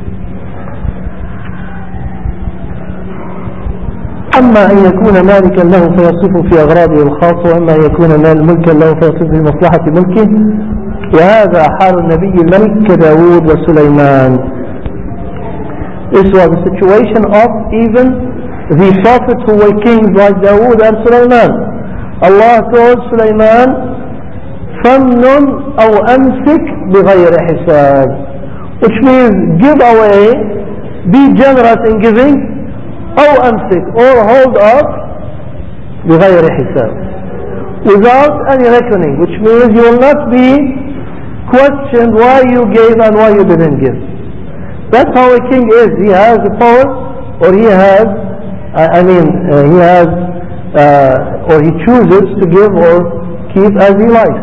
أما أن يكون مالكا له فيصرف في أغراضه الخاصة، وأما أن يكون ملكا له فيصرف في مصلحة ملكه، وهذا حال النبي الملك كداود وسليمان. This was the situation of even the prophets who were kings like Dawood and Sulaiman. Allah told Sulaiman, فَمْنُنْ أَوْ أَمْسِكْ بِغَيْرِ حِسَابٍ, which means give away, be generous in giving, أو أمسك, or hold up, بغير حساب, without any reckoning, which means you will not be questioned why you gave and why you didn't give. That's how a king is. He has the power, or he has, I mean, uh, he has, uh, or he chooses to give or keep as he likes.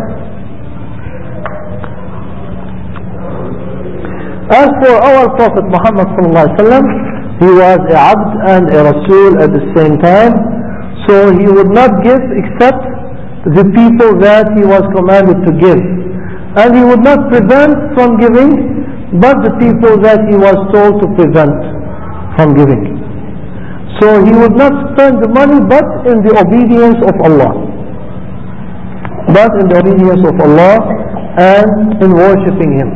As for our Prophet Muhammad sallallahu alaihi wasallam, he was a abd and a rasul at the same time, so he would not give except the people that he was commanded to give, and he would not prevent from giving but the people that he was told to prevent from giving. So he would not spend the money but in the obedience of Allah, but in the obedience of Allah and in worshipping Him.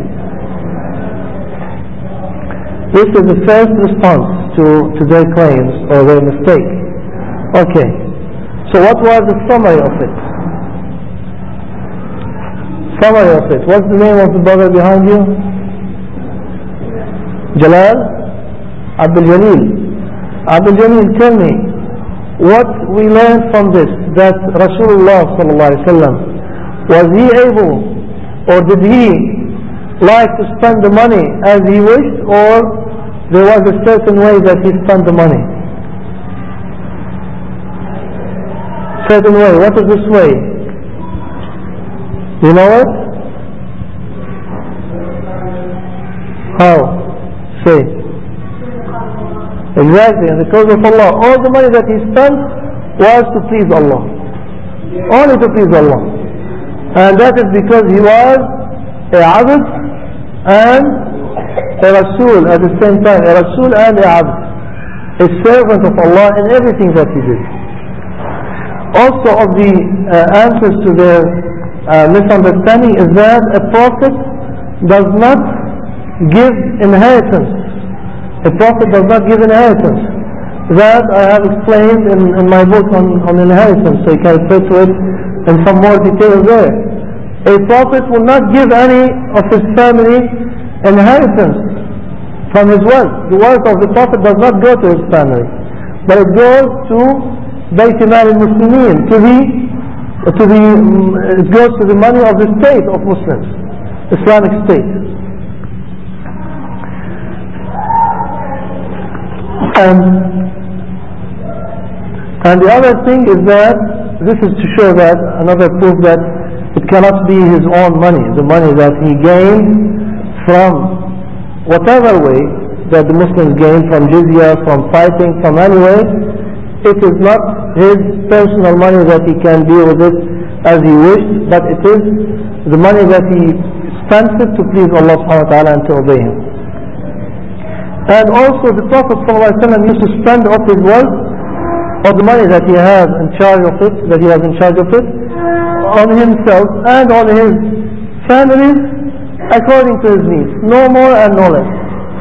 This is the first response to, to their claims or their mistake. Okay, so what was the summary of it? Summary of it. What's the name of the brother behind you? Jalal? Abdul Jalil. Abdul Jalil, tell me, what we learned from this, that Rasulullah sallallahu alaihi wasallam, was he able, or did he like to spend the money as he wished, or there was a certain way that he spent the money? Certain way. What is this way? You know it? How? Say. Exactly, in the cause of Allah. All the money that he spent was to please Allah. Only to please Allah. And that is because he was a abd and a Rasul at the same time. A Rasul and a abd. A servant of Allah in everything that he did. Also of the uh, answers to their uh, misunderstanding is that a prophet does not give inheritance. A prophet does not give inheritance. That I have explained in, in my book on, on inheritance, so you can refer to it in some more detail there. A prophet will not give any of his family inheritance from his wealth. The wealth of the prophet does not go to his family, but it goes to Bayt Mal al-Muslimin, to the, to the, it goes to the money of the state of Muslims, Islamic state. And, and the other thing is that this is to show that another proof that it cannot be his own money, the money that he gained from whatever way that the Muslims gained, from jizya, from fighting, from any way. It is not his personal money that he can deal with it as he wished, but it is the money that he spends it to please Allah subhanahu wa ta'ala and to obey Him. And also the Prophet ﷺ used to spend of his wealth, or the money that he has in charge of it, that he has in charge of it, on himself and on his families according to his needs, no more and no less.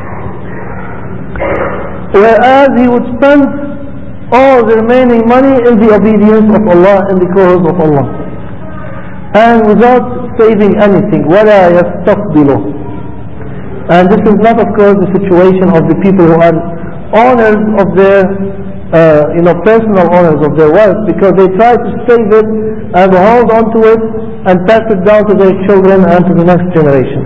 Whereas he would spend all the remaining money in the obedience of Allah, in the cause of Allah, and without saving anything. وَلَا يَسْتَقْبِلُ. And this is not, of course, the situation of the people who are owners of their, uh, you know, personal owners of their wealth, because they try to save it and hold on to it and pass it down to their children and to the next generation.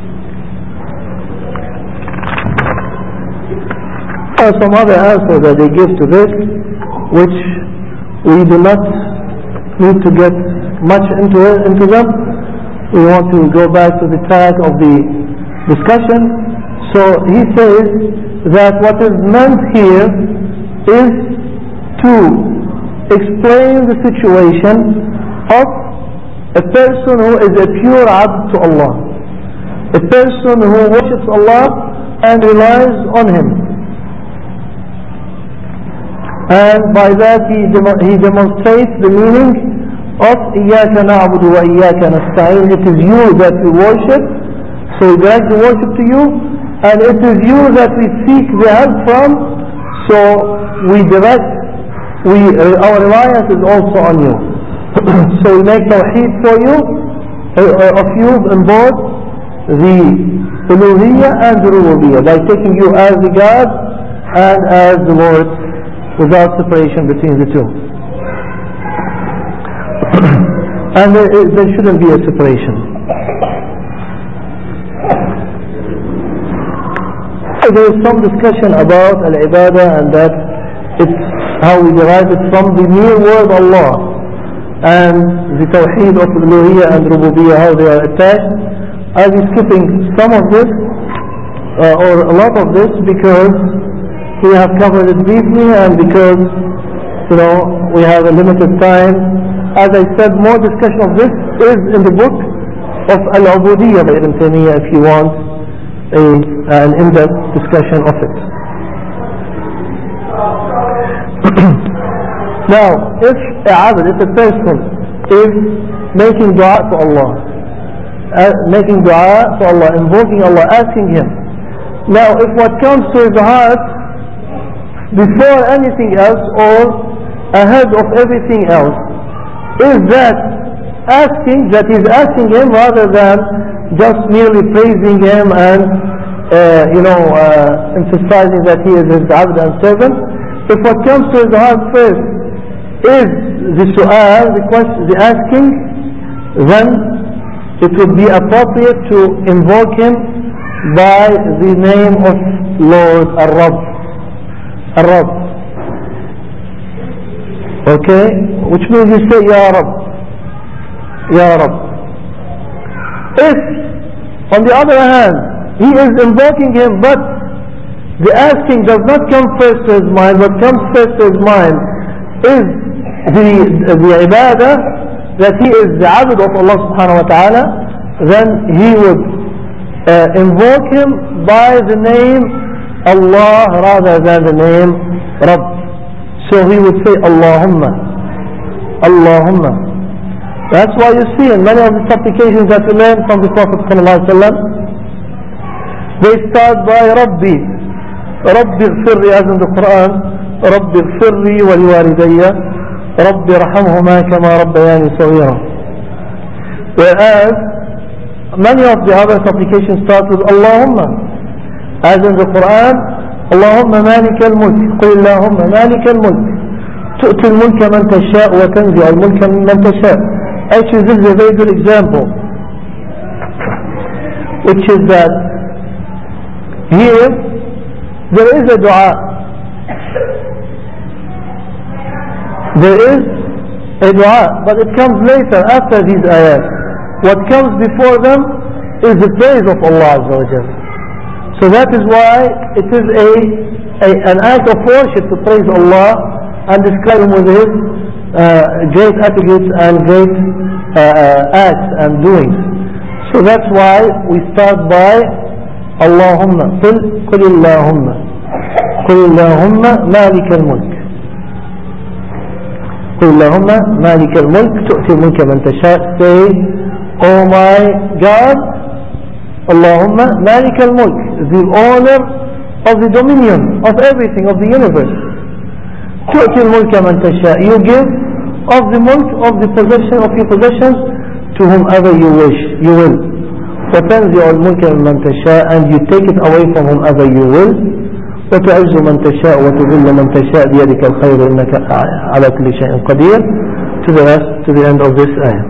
There are some other answers that they give to this, which we do not need to get much into, it, into them. We want to go back to the track of the discussion. So he says that what is meant here is to explain the situation of a person who is a pure abd to Allah, a person who worships Allah and relies on Him. And by that he, dem he demonstrates the meaning of إِيَّاكَ نَعْبُدُ وَإِيَّاكَ نَسْتَعِينُ. It is you that we worship, so we direct the worship to you, and it is you that we seek the help from, so we direct, we, uh, our reliance is also on you. So we make tawheed for you, uh, of you in both the uluhiyyah and the rububiyyah, by taking you as the God and as the Lord, without separation between the two. And there, there shouldn't be a separation. there is some discussion about al-ibadah and that it's how we derive it from the mere word Allah, and the tawheed of uluhiyyah and rububiyyah, how they are attached. I'll be skipping some of this uh, or a lot of this because we have covered it briefly and because you know we have a limited time. As I said, more discussion of this is in the book of Al-Ubudiyyah by Ibn Taymiyyah if you want a, an in-depth discussion of it. Now, if a abd, if a person is making dua to Allah, uh, making dua to Allah, invoking Allah, asking Him, now if what comes to his heart before anything else or ahead of everything else is that asking, that he's asking Him rather than just merely praising Him and uh, you know uh, emphasizing that He is His abd and servant, if what comes to his heart first is the su'al, the question, the asking, then it would be appropriate to invoke Him by the name of Lord Ar-Rabb. Ar-Rabb. Okay? Which means you say Ya Rabb. Ya Rabb. If, on the other hand, he is invoking Him, but the asking does not come first to his mind, what comes first to his mind is the, the ibadah, that he is the abd of Allah subhanahu wa ta'ala, then he would uh, invoke Him by the name Allah rather than the name Rabb. So he would say Allahumma, Allahumma. That's why you see in many of the supplications that we learn from the Prophet sallallahu alaihi wasallam, they start by Rabbi, Rabbi ighfirli, as in the Quran, Rabbi ighfirli wa liwalidayya, Rabbi irhamhuma kama rabbayani saghira. Whereas many of the other supplications start with Allahumma, as in the Quran, Allahumma malika al-mulk, qul Allahumma malika al-mulk, tu'ti al-mulka man tasha' wa tanzi' al-mulka man tasha'. Actually, this is a very good example, which is that here there is a dua, there is a dua, but it comes later after these ayat. What comes before them is the praise of Allah Azza wa Jalla. So that is why it is a, a an act of worship to praise Allah and describe Him with His uh, great attributes and great uh, acts and doings. So that's why we start by Allahumma, qul qul Allahumma, qul Allahumma malik al-mulk, qul Allahumma malik al-mulk, tu'ti al-mulka man tasha'. Say, oh my God, Allahumma malik al-mulk, the owner of the dominion of everything, of the universe. tu'ti al-mulka man tasha', you give of the mulk, of the possession of your possessions to whomever you wish, you will. وتنزع الملك ممن تشاء, and you take it away from whomever you will. وتعز من تشاء وتذل من تشاء بيدك الخير إنك على كل شيء قدير, to the rest, to the end of this ayah.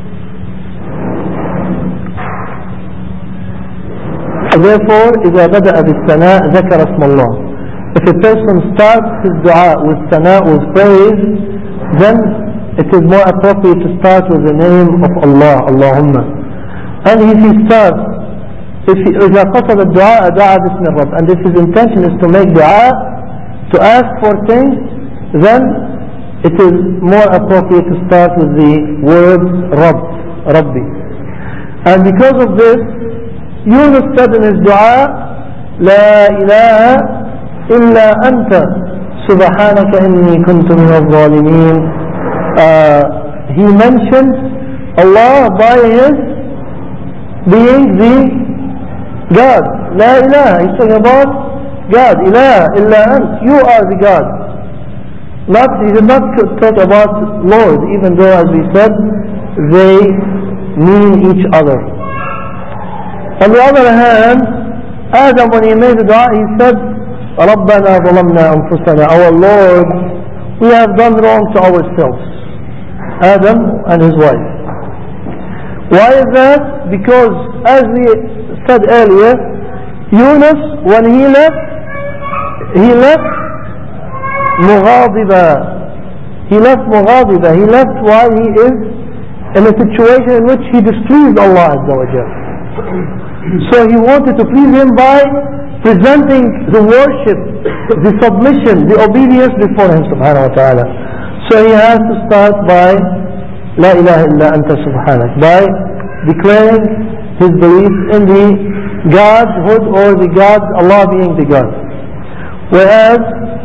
Therefore, إذا بدأ بالثناء ذكر اسم الله. If a person starts his dua with thana, with praise, then it is more appropriate to start with the name of Allah, Allahumma. And if he starts, if he, إذا قصد الدعاء دعا باسم الرب, and if his intention is to make dua, to ask for things, then it is more appropriate to start with the word Rabb, Rabbi. And because of this, Yunus said in his dua, لا إله إلا أنت سبحانك إني كنت من الظالمين. Uh, he mentioned Allah by his being the God. La ilaha, he's talking about God. Ilaha illa ant, you are the God. Not, he did not talk about Lord, even though, as we said, they mean each other. On the other hand, Adam, when he made the dua, he said, رَبَّنَا ظَلَمْنَا أَنفُسَنَا, our Lord, we have done wrong to ourselves. Adam and his wife. Why is that? Because, as we said earlier, Yunus, when he left, he left مغاضبا. He left مغاضبا. He left while he is in a situation in which he displeased Allah Azza wa Jal. So he wanted to please Him by presenting the worship, the submission, the obedience before Him subhanahu wa ta'ala. So he has to start by La ilaha illa anta subhanak, by declaring his belief in the Godhood or the God, Allah being the God. Whereas,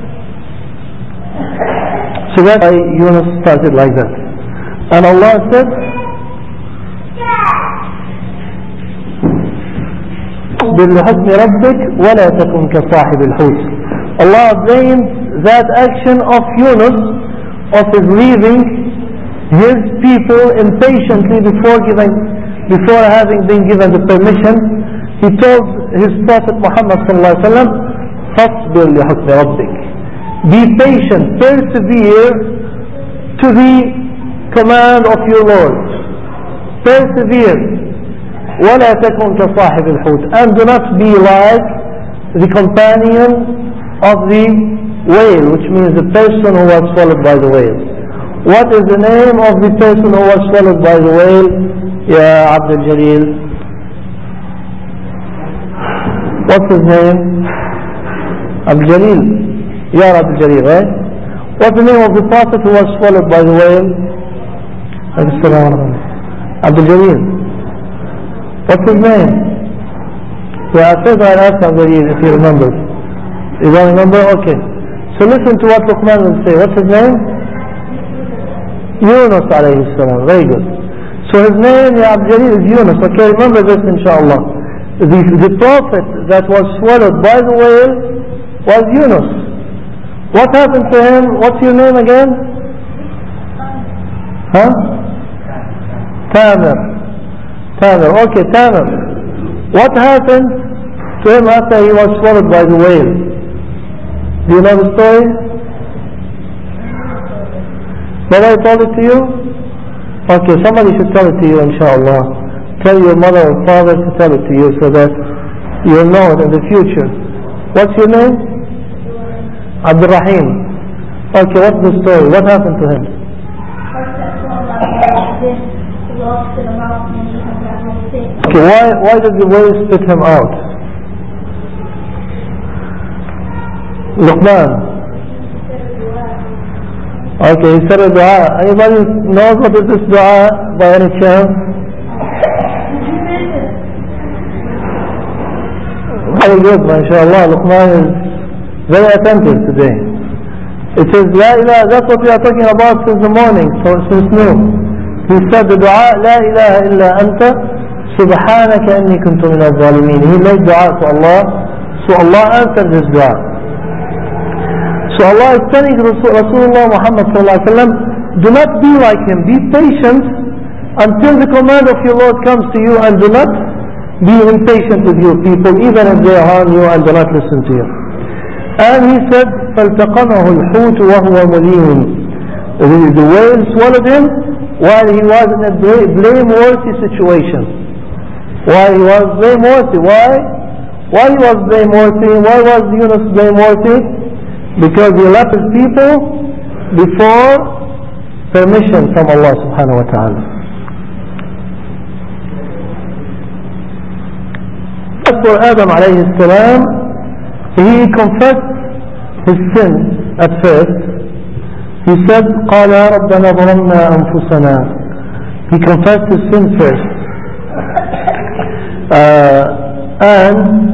so that's why Yunus started like that. And Allah said, بِالْحُكْمِ رَبِّكَ وَلَا تَكُنْ كَصَاحِبِ الْحُوتِ. Allah blamed that action of Yunus, of his leaving his people impatiently before giving, before having been given the permission. He told his Prophet Muhammad sallallahu alaihi wasallam, فَاصْبِرْ لِحُكْمِ رَبِّكَ. Be patient, persevere to the command of your Lord. Persevere. وَلَا تَكُنْ كَصَاحِبِ الْحُوتِ. And do not be like the companion of the whale, which means the person who was swallowed by the whale. What is the name of the person who was swallowed by the whale? Ya Abdul Jalil. What's his name? Abdul Jalil. Ya Abdul Jalil, right? What's the name of the prophet who was swallowed by the whale? Abdul Jalil. What's his name? Yeah, I said I asked Abdul Jalil if he remembers. You don't remember? Okay. So listen to what Luqman will say. What's his name? Yunus alayhi salam. Very good. So his name, Ya Abdul Jalil, is Yunus. Okay, remember this inshallah. The, the prophet that was swallowed by the whale was Yunus. What happened to him? What's your name again? Huh? Tamir. Tamir. Okay, Tamir. What happened to him after he was swallowed by the whale? Do you know the story? Did I tell it to you? Okay, somebody should tell it to you inshallah. Tell your mother or father to tell it to you so that you'll know it in the future. What's your name? Abdul Rahim. Okay, what's the story? What happened to him? Okay, why, why did the whale spit him out? Luqman. Okay, he said a dua. Anybody knows what is this dua by any chance? Very good, mashallah. Luqman is very attentive today. It is La ilaha, that's what we are talking about since the morning, so since noon. He said the dua, La ilaha illa anta, subhanaka inni kuntu min al-zalimin. He made dua to Allah, so Allah answered his dua. So Allah is telling Rasulullah Muhammad sallallahu alaihi wasallam, do not be like him, be patient until the command of your Lord comes to you, and do not be impatient with your people, even if they harm you and do not listen to you. And he said, فَالْتَقَمَهُ الْحُوتُ وَهُوَ مُلِيمٌ. The whale swallowed him while he was in a blameworthy situation. While he was blameworthy. Why? Why he was blameworthy? Why was Yunus blameworthy? Because he left his people before permission from Allah subhanahu wa ta'ala. As for Adam alayhi salam, he confessed his sin at first. He said, قال يا ربنا ظلمنا أنفسنا. He confessed his sin first. Uh, and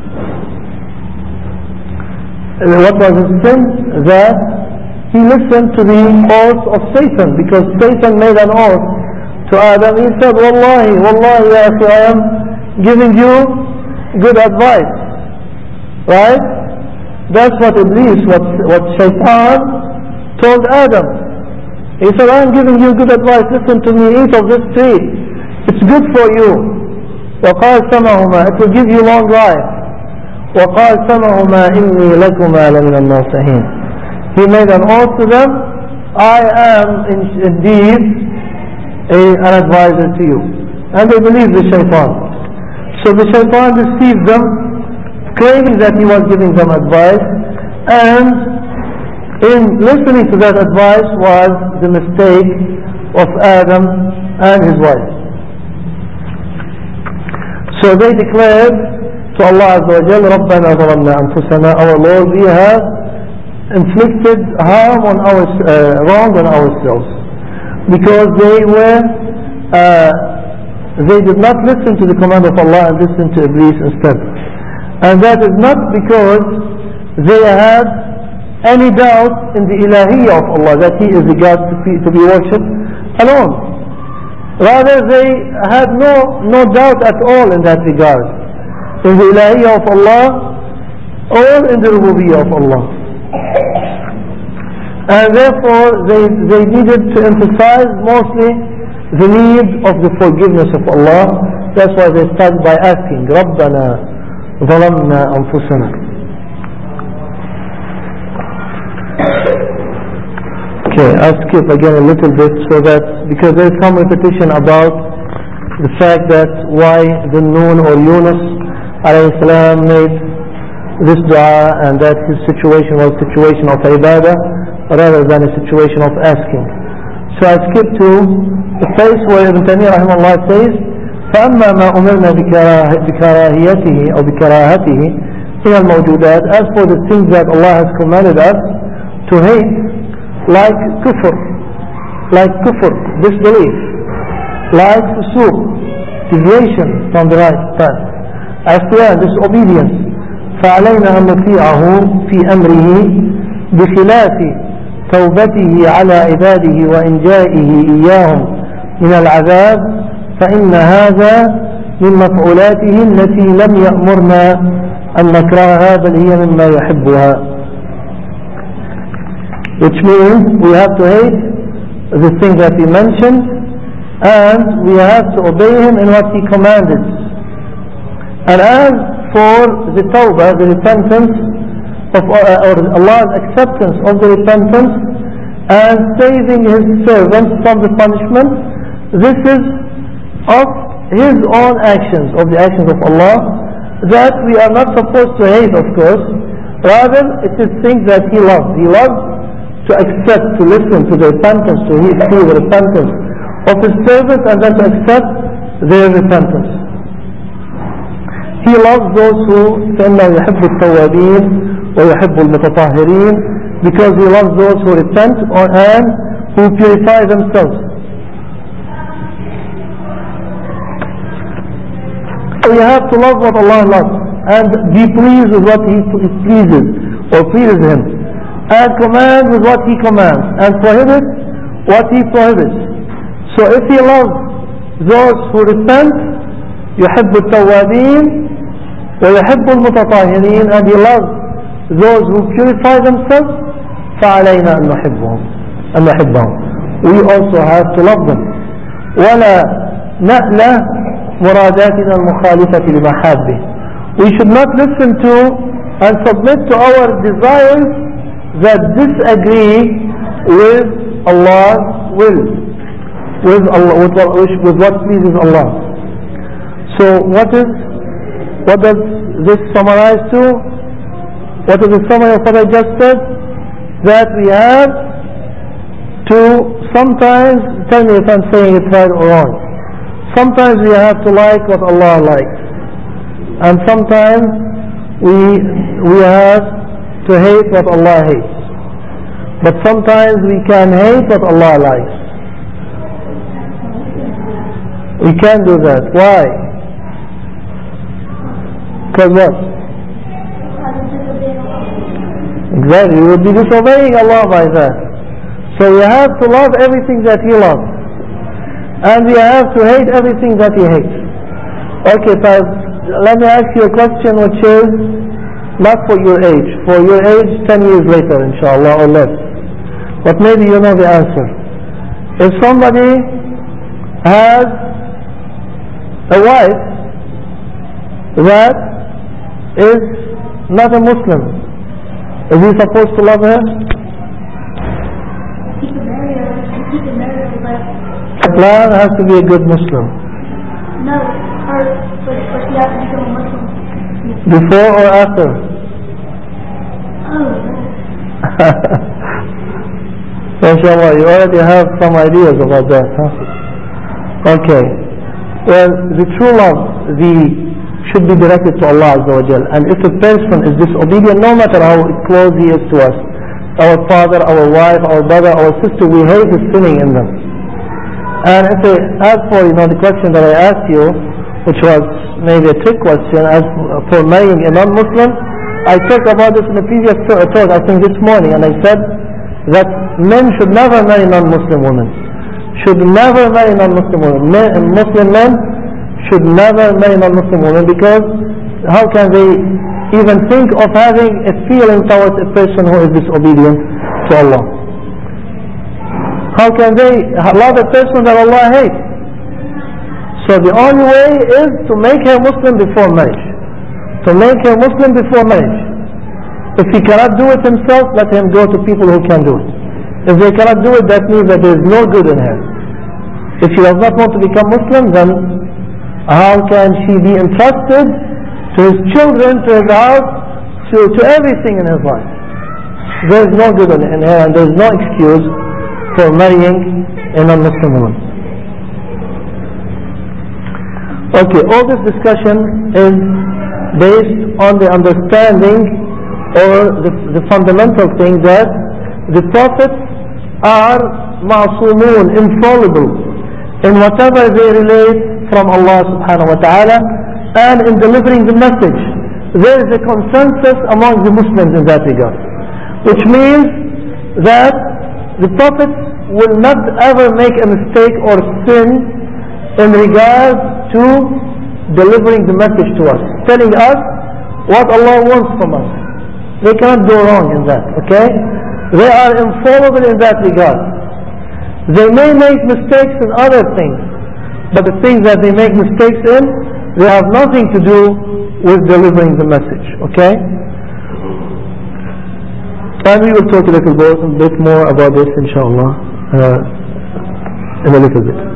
what was his sin? That he listened to the oath of Satan, because Satan made an oath to Adam. He said, Wallahi, Wallahi, ya akhi, I am giving you good advice. Right? That's what Iblis, what, what Shaitan told Adam. He said, I am giving you good advice, listen to me, eat of this tree. It's good for you. وَقَالْ سَمَهُمَا, it will give you long life. وَقَالْ سَمَهُمَا إِنِّي لَكُمَا لَمِنَ النَّاصِحِينَ. He made an oath to them, I am in, indeed a, an advisor to you. And they believed the Shaitan. So the Shaitan deceived them claiming that he was giving them advice, and in listening to that advice was the mistake of Adam and his wife. So they declared to Allah Azza wa Jalla, رَبَّنَا ظَلَمْنَا أَنفُسَنَا, our Lord, we have inflicted harm on our, uh, wrong on ourselves, because they were uh, they did not listen to the command of Allah and listen to Iblis instead. And that is not because they had any doubt in the ilahiyyah of Allah, that He is the God to be, to be worshipped alone. Rather, they had no, no doubt at all in that regard, in the ilahiyyah of Allah or in the rububiyyah of Allah. And therefore they, they needed to emphasize mostly the need of the forgiveness of Allah. That's why they start by asking, رَبَّنَا ظَلَمْنَا أَنفُسَنَا. Okay, I'll skip again a little bit, so that, because there is some repetition about the fact that why the Nun or Yunus alayhi salam made this dua, and that his situation was a situation of ibadah rather than a situation of asking. So I skip to the place where Ibn Taymiyyah rahimahullah says, فَأَمَّا مَا أُمِرْنَا بِكَرَاهِيَتِهِ أو بِكَرَاهَتِهِ مِنَ الْمَوْجُودَاتِ, as for the things that Allah has commanded us to hate, like kufr, like kufr, disbelief, like fusuq, deviation from the right path, asyan, disobedience, فَعَلَيْنَا أَن نُطِيعَهُ فِي أَمْرِهِ بِخِلَافِ توبته على عباده وإنجائه إياهم من العذاب، فإن هذا من مفعولاته التي لم يأمرنا أن نكرهها بل هي مما يحبها. Which means we have to hate the thing that he mentioned, and we have to obey him in what he commanded. And as for the tawbah, the repentance of, uh, or Allah's acceptance of the repentance and saving His servants from the punishment, this is of His own actions, of the actions of Allah, that we are not supposed to hate, of course. Rather, it is things that He loves. He loves to accept, to listen to the repentance, to hear the repentance of His servants, and then to accept their repentance. He loves those who فَإِنَّهُ يُحِبُّ التَّوَّابِينَ وَيُحِبُّ الْمُتَطَهِّرِينَ, because He loves those who repent and who purify themselves. So you have to love what Allah loves and be pleased with what He pleases or pleases Him, and command with what He commands, and prohibit what He prohibits. So if He loves those who repent, يُحِبُّ التَّوَّابِينَ وَيُحِبُّ الْمُتَطَهِّرِينَ, and He loves those who purify themselves, فَعَلَيْنَا أَن نُحِبَّهُمْ أَن نُحِبَّهُمْ, we also have to love them. وَلَا نَأْلَ مُرَادَاتِنَا الْمُخَالِفَةِ لِمَحَابِّهِ, we should not listen to and submit to our desires that disagree with Allah's will, with, Allah, with, what, with what pleases Allah. So what is, what does this summarize to? What is the summary of what I just said? That we have to sometimes, tell me if I'm saying it right or wrong, sometimes we have to like what Allah likes, and sometimes we, we have to hate what Allah hates. But sometimes we can hate what Allah likes. We can't do that. Why? Because what? Exactly, you would be disobeying Allah by that. So we have to love everything that He loves, and we have to hate everything that He hates. Okay, so let me ask you a question which is not for your age. For your age, ten years later, inshallah, or less. But maybe you know the answer. If somebody has a wife that is not a Muslim, is he supposed to love her? He can marry her, he can marry her, but... The plan has to be a good Muslim. No, her, but, but she has to become a Muslim. He Before or after? MashaAllah, you already have some ideas about that, huh? Okay. Well, the true love the should be directed to Allah Azza wa Jal. And if a person is disobedient, no matter how close he is to us, our father, our wife, our brother, our sister, we hate the sinning in them. And if I ask for, you know, the question that I asked you, which was maybe a trick question, as for marrying a non-Muslim, I talked about this in a previous talk, I think this morning, and I said that men should never marry non-Muslim women. Should never marry non-Muslim women. Men, Muslim men should never marry non-Muslim women, because how can they even think of having a feeling towards a person who is disobedient to Allah? How can they love a person that Allah hates? So the only way is to make her Muslim before marriage. To make her Muslim before marriage. If he cannot do it himself, let him go to people who can do it. If they cannot do it, that means that there is no good in her. If she does not want to become Muslim, then how can she be entrusted to his children, to his house, to, to everything in his life? There is no good in her, and there is no excuse for marrying a non-Muslim woman. Okay, all this discussion is based on the understanding or the, the fundamental thing that the prophets are ma'sumun, infallible in whatever they relate from Allah subhanahu wa ta'ala, and in delivering the message. There is a consensus among the Muslims in that regard, which means that the prophets will not ever make a mistake or sin in regard to delivering the message to us, telling us what Allah wants from us. They cannot go wrong in that, okay? They are infallible in that regard. They may make mistakes in other things, but the things that they make mistakes in, they have nothing to do with delivering the message, okay? And we will talk a little bit, a bit more about this, inshallah, uh, in a little bit.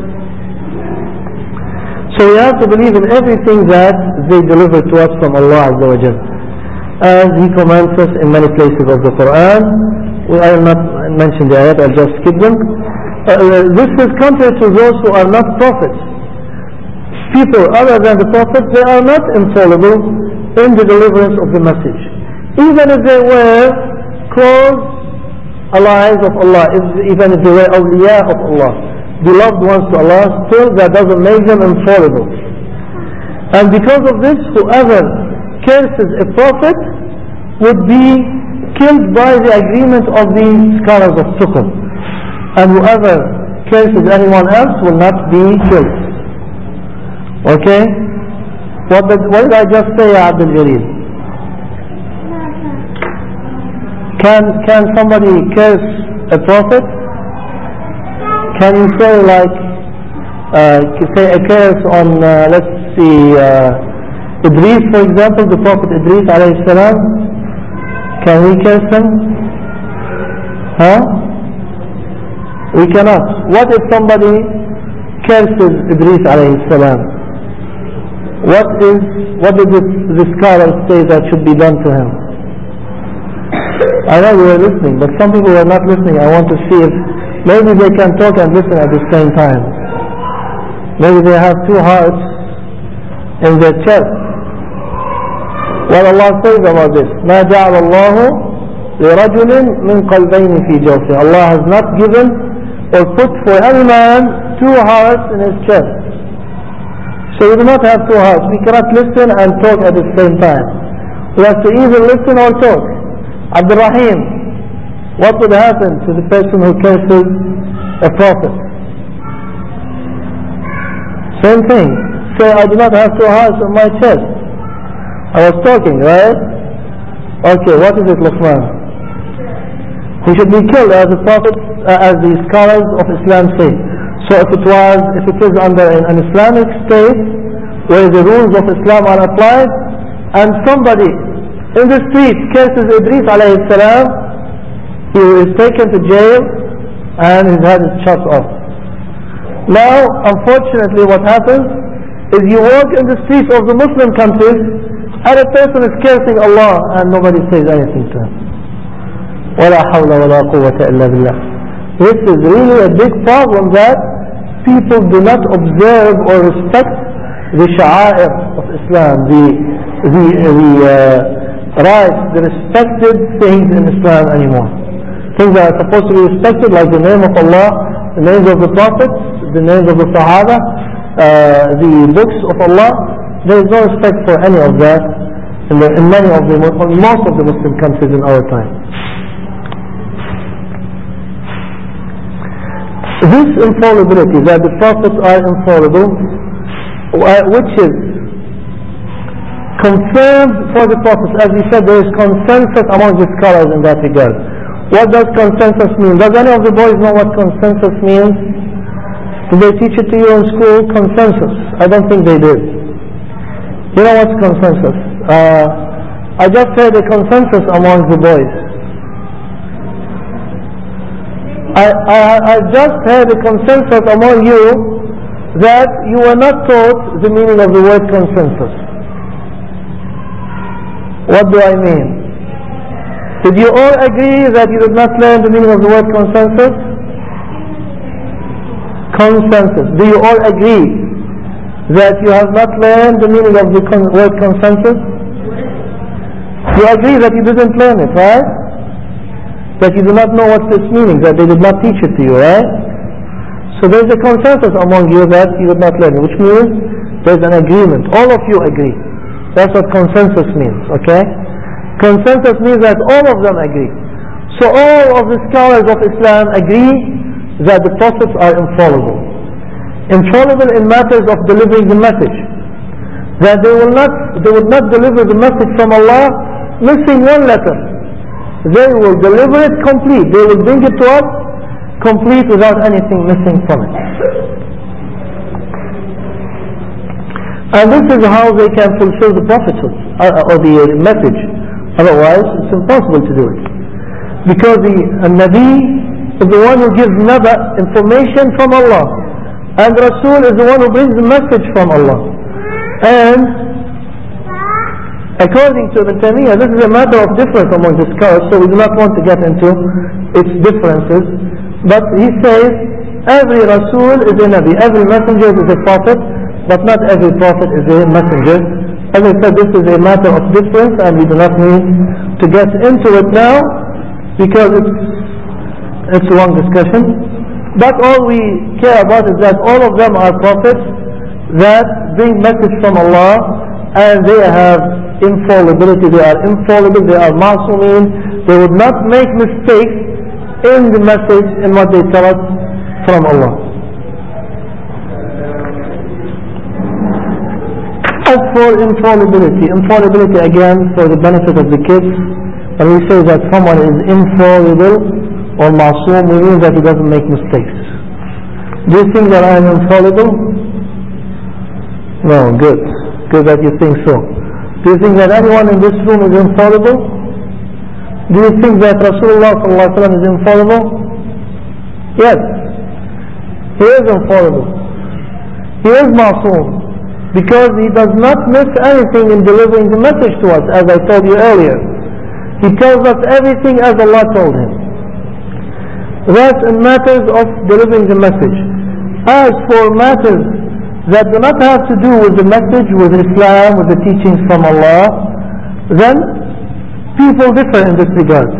So we have to believe in everything that they deliver to us from Allah Azza wa Jal. As He commands us in many places of the Quran. We, I will not mention the ayat, I'll just skip them. Uh, this is contrary to those who are not prophets. People other than the prophets, they are not infallible in the deliverance of the message. Even if they were close allies of Allah, if, even if they were awliya of Allah, beloved ones to Allah, still that doesn't make them infallible. And because of this, whoever curses a prophet would be killed by the agreement of the scholars of fiqh, and whoever curses anyone else will not be killed. Okay? What did, what did I just say, Abdul Jalil? Can, can somebody curse a prophet? Can you say like, uh, say a curse on, uh, let's see, uh, Idris, for example, the Prophet Idris alayhi salam? Can we curse him? Huh? We cannot. What if somebody curses Idris alayhi salam? What is, what did the, the scholars say that should be done to him? I know you were listening, but some people were not listening. I want to see if maybe they can talk and listen at the same time. Maybe they have two hearts in their chest. What Allah says about this, مَا جَعَلَ اللَّهُ لِرَجُلٍ مِنْ قَلْبَيْنِ فِي جَوْفِهِ. Allah has not given or put for any man two hearts in his chest. So we do not have two hearts. We cannot listen and talk at the same time. We have to either listen or talk. Abdul Rahim, what would happen to the person who curses a prophet? Same thing. Say, I do not have two hearts on my chest. I was talking, right? Okay, what is it, Luqman? He should be killed, as the Prophet, uh, as the scholars of Islam say. So if it was, if it is under an, an Islamic state where the rules of Islam are applied, and somebody in the street curses Idris alayhi salam, he is taken to jail and his head is chopped off. Now, unfortunately, what happens is you walk in the streets of the Muslim countries, and a person is cursing Allah and nobody says anything to him. وَلَا حَوْلَ وَلَا قُوَّةَ إِلَّا بِاللَّهِ. This is really a big problem, that people do not observe or respect the sha'air of Islam, the, the, the uh, rights, the respected things in Islam anymore. Things that are supposed to be respected, like the name of Allah, the names of the Prophets, the names of the Sahaba, uh, the books of Allah. There is no respect for any of that in, the, in many of the, in most of the Muslim countries in our time. This infallibility, that the Prophets are infallible, which is confirmed for the Prophets, as we said, there is consensus among the scholars in that regard. What does consensus mean? Does any of the boys know what consensus means? Did they teach it to you in school? Consensus. I don't think they did. You know what's consensus? Uh, I just heard a consensus among the boys. I, I, I just heard a consensus among you that you were not taught the meaning of the word consensus. What do I mean? Did you all agree that you did not learn the meaning of the word consensus? Consensus. Do you all agree that you have not learned the meaning of the con word consensus? You agree that you didn't learn it, right? That you do not know what this means, that they did not teach it to you, right? So there is a consensus among you that you did not learn it, which means there is an agreement. All of you agree. That's what consensus means, okay? Consensus means that all of them agree. So all of the scholars of Islam agree that the Prophets are infallible. Infallible in matters of delivering the message. That they will not, they would not deliver the message from Allah missing one letter. They will deliver it complete. They will bring it to us complete without anything missing from it. And this is how they can fulfill the prophethood uh, or the uh, message. Otherwise, it's impossible to do it. Because the Nabi is the one who gives Naba information from Allah. And Rasul is the one who brings the message from Allah. And according to Ibn Taymiyyah, this is a matter of difference among the scholars, so we do not want to get into its differences. But he says, every Rasul is a Nabi, every messenger is a prophet, but not every prophet is a messenger. As I said, this is a matter of difference, and we do not need to get into it now, because it's, it's a long discussion. But all we care about is that all of them are prophets that bring message from Allah, and they have infallibility. They are infallible, they are ma'sumin. They would not make mistakes in the message, in what they tell us from Allah. As for infallibility, infallibility again for the benefit of the kids, when we say that someone is infallible or ma'soom, we mean that he doesn't make mistakes. Do you think that I am infallible? No, good. Good that you think so. Do you think that anyone in this room is infallible? Do you think that Rasulullah sallallahu alaihi wasallam is infallible? Yes. He is infallible. He is ma'soom. Because he does not miss anything in delivering the message to us, as I told you earlier. He tells us everything as Allah told him. That's in matters of delivering the message. As for matters that do not have to do with the message, with Islam, with the teachings from Allah, then people differ in this regard.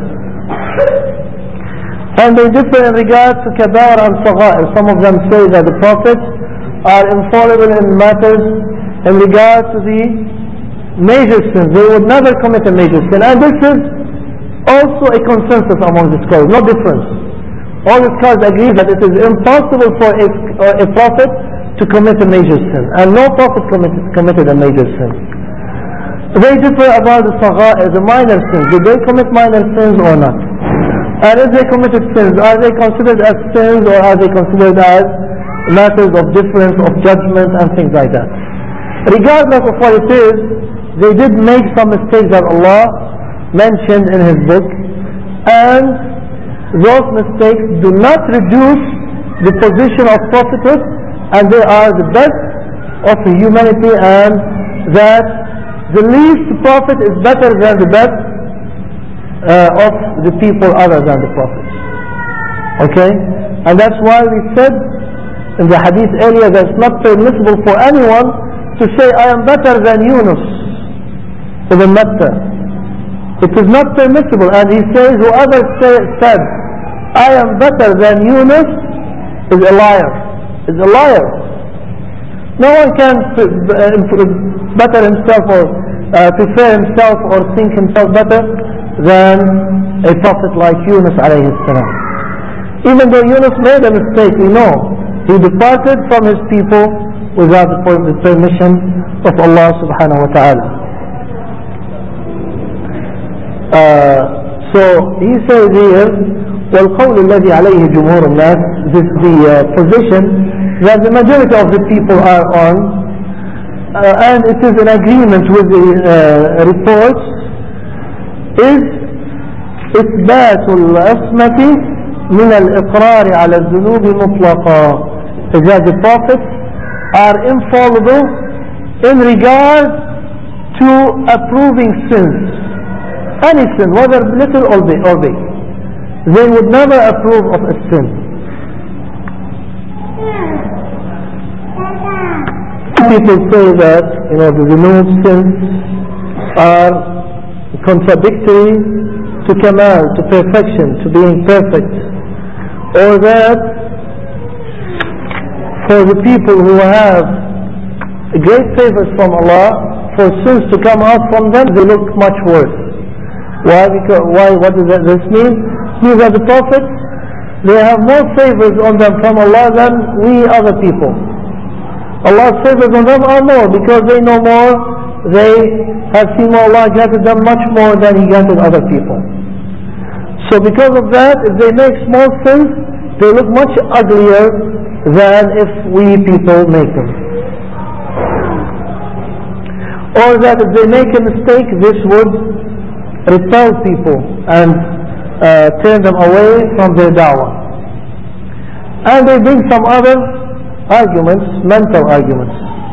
And they differ in regard to kabair and sagha'ir. Some of them say that the prophets are infallible in matters in regard to the major sins. They would never commit a major sin. And this is also a consensus among the scholars, no difference. All the scholars agree that it is impossible for a, a prophet to commit a major sin. And no prophet committed, committed a major sin. They differ about the sagha'ir, the minor sins. Did they commit minor sins or not? And if they committed sins, are they considered as sins or are they considered as matters of difference, of judgment and things like that? Regardless of what it is, they did make some mistakes that Allah mentioned in His book, and those mistakes do not reduce the position of prophethood, and they are the best of humanity, and that the least prophet is better than the best uh, of the people other than the prophets. Okay? And that's why we said in the hadith earlier that it's not permissible for anyone to say, I am better than Yunus ibn Matta. It is not permissible. And he says, whoever say, said, I am better than Yunus is a liar. Is a liar. No one can better himself or uh, prefer himself or think himself better than a prophet like Yunus alayhi salam. Even though Yunus made a mistake, we know he departed from his people without the permission of Allah subhanahu wa ta'ala. Uh, so he says here, وَالْقَوْلُ الَّذِي عَلَيْهِ جُمْهُورُ النَّاسِ, this is the uh, position that the majority of the people are on, uh, and it is in agreement with the uh, reports, is إثبات العصمة من الإقرار على الذنوب مطلقا, is that the prophets are infallible in regard to approving sins, any sin, whether little or big, or big. They would never approve of a sin. People say that, you know, the removed sins are contradictory to kamal, to perfection, to being perfect, or that for the people who have great favors from Allah, for sins to come out from them, they look much worse. Why? Because why? What does that, this mean? It means that the prophets, they have more favors on them from Allah than we other people. Allah's favors on them are more because they know more, they have seen more. Allah granted them much more than He granted other people. So because of that, if they make small sins, they look much uglier than if we people make them. Or that if they make a mistake, this would repel people and uh, turn them away from their da'wah. And they bring some other arguments, mental arguments.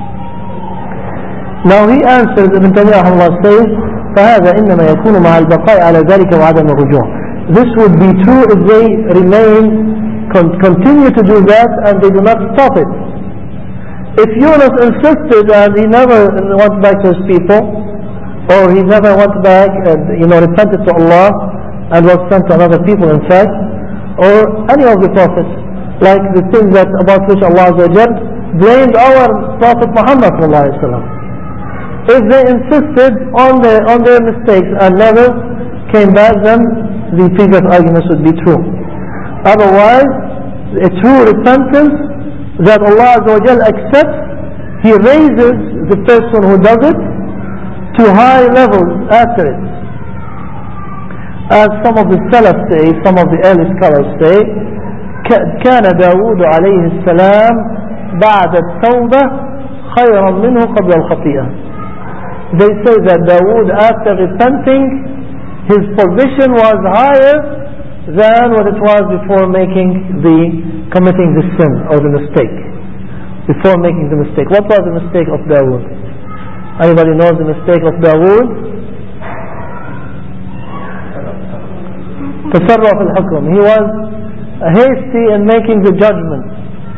Now he answers, Ibn Taymiyyah Allah says, فهذا إنما يكون مع البقاء على ذلك وعدم الرجوع. This would be true if they remain, con continue to do that and they do not stop it. If Yunus insisted and he never went back to his people, or he never went back and, you know, repented to Allah and was sent to another people in fact, or any of the prophets, like the things that about which Allah blamed our Prophet Muhammad sallallahu alaihi wasallam. If they insisted on their, on their mistakes and never came back, then the previous arguments would be true. Otherwise, a true repentance that Allah accepts, He raises the person who does it to high levels after it. As some of the Salaf say, some of the early scholars say, كان داود عليه السلام بعد التوبة خيرا منه قبل الخطيئة. They say that Dawood, after repenting, his position was higher than what it was before making the committing the sin or the mistake. Before making the mistake, what was the mistake of Dawood? Anybody knows the mistake of Dawood? تسرع في الحكم. He was hasty in making the judgment.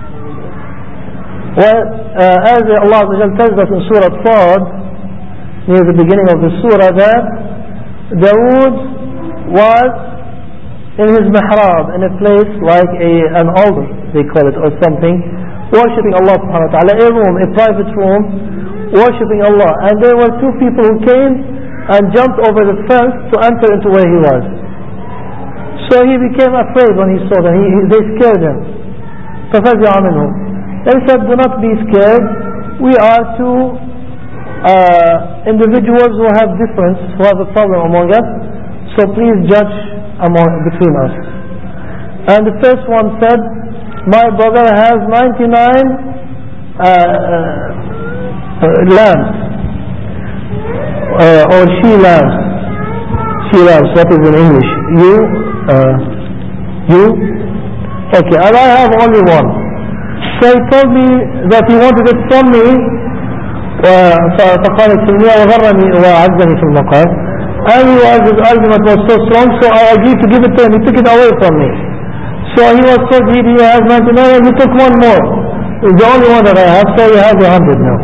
Well, uh, as Allah tells us in Surah Sad, near the beginning of the surah, that Dawood was in his mihrab, in a place like a, an altar, they call it, or something, worshipping Allah subhanahu wa ta'ala, a room, a private room, worshipping Allah. And there were two people who came and jumped over the fence to enter into where he was. So he became afraid when he saw them. He, he, they scared him. فَفَزِعَ مِنْهُمْ. They said, do not be scared. We are two uh, individuals who have difference, who have a problem among us. So please judge among, between us. And the first one said, my brother has ninety-nine uh, uh, lambs. Uh, or she lambs. She lambs, that is in English. You, uh, you? Okay, and I have only one. So he told me that he wanted it from me فقال التنمية وغرني وعزني في المقام. And he was, his argument was so strong, so I agreed to give it to him. He took it away from me. So he was so greedy, he has ninety-nine, and he took one more. It's the only one that I have, so he has a hundred now.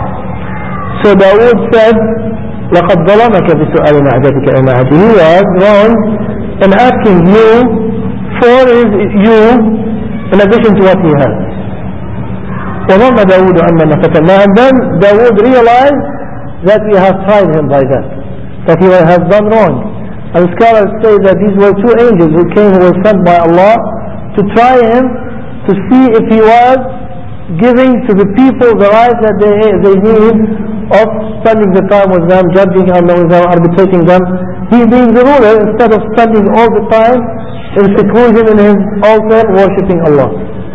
So Dawood said, لَقَدْ ظَلَمَكَ بِسُؤَالِ مَعْدَتِكَ إِمَعَتِ. He was wrong in asking you for his, you in addition to what he has. وَظَنَّ دَاوُودُ أَنَّمَا فَتَنَّاهُ. And then Dawood realized that we have tried him by that, that he has done wrong. And scholars say that these were two angels who came, who were sent by Allah to try him, to see if he was giving to the people the right that they, they need of spending the time with them, judging them, with them, arbitrating them. He being the ruler, instead of spending all the time in seclusion in his altar worshipping Allah.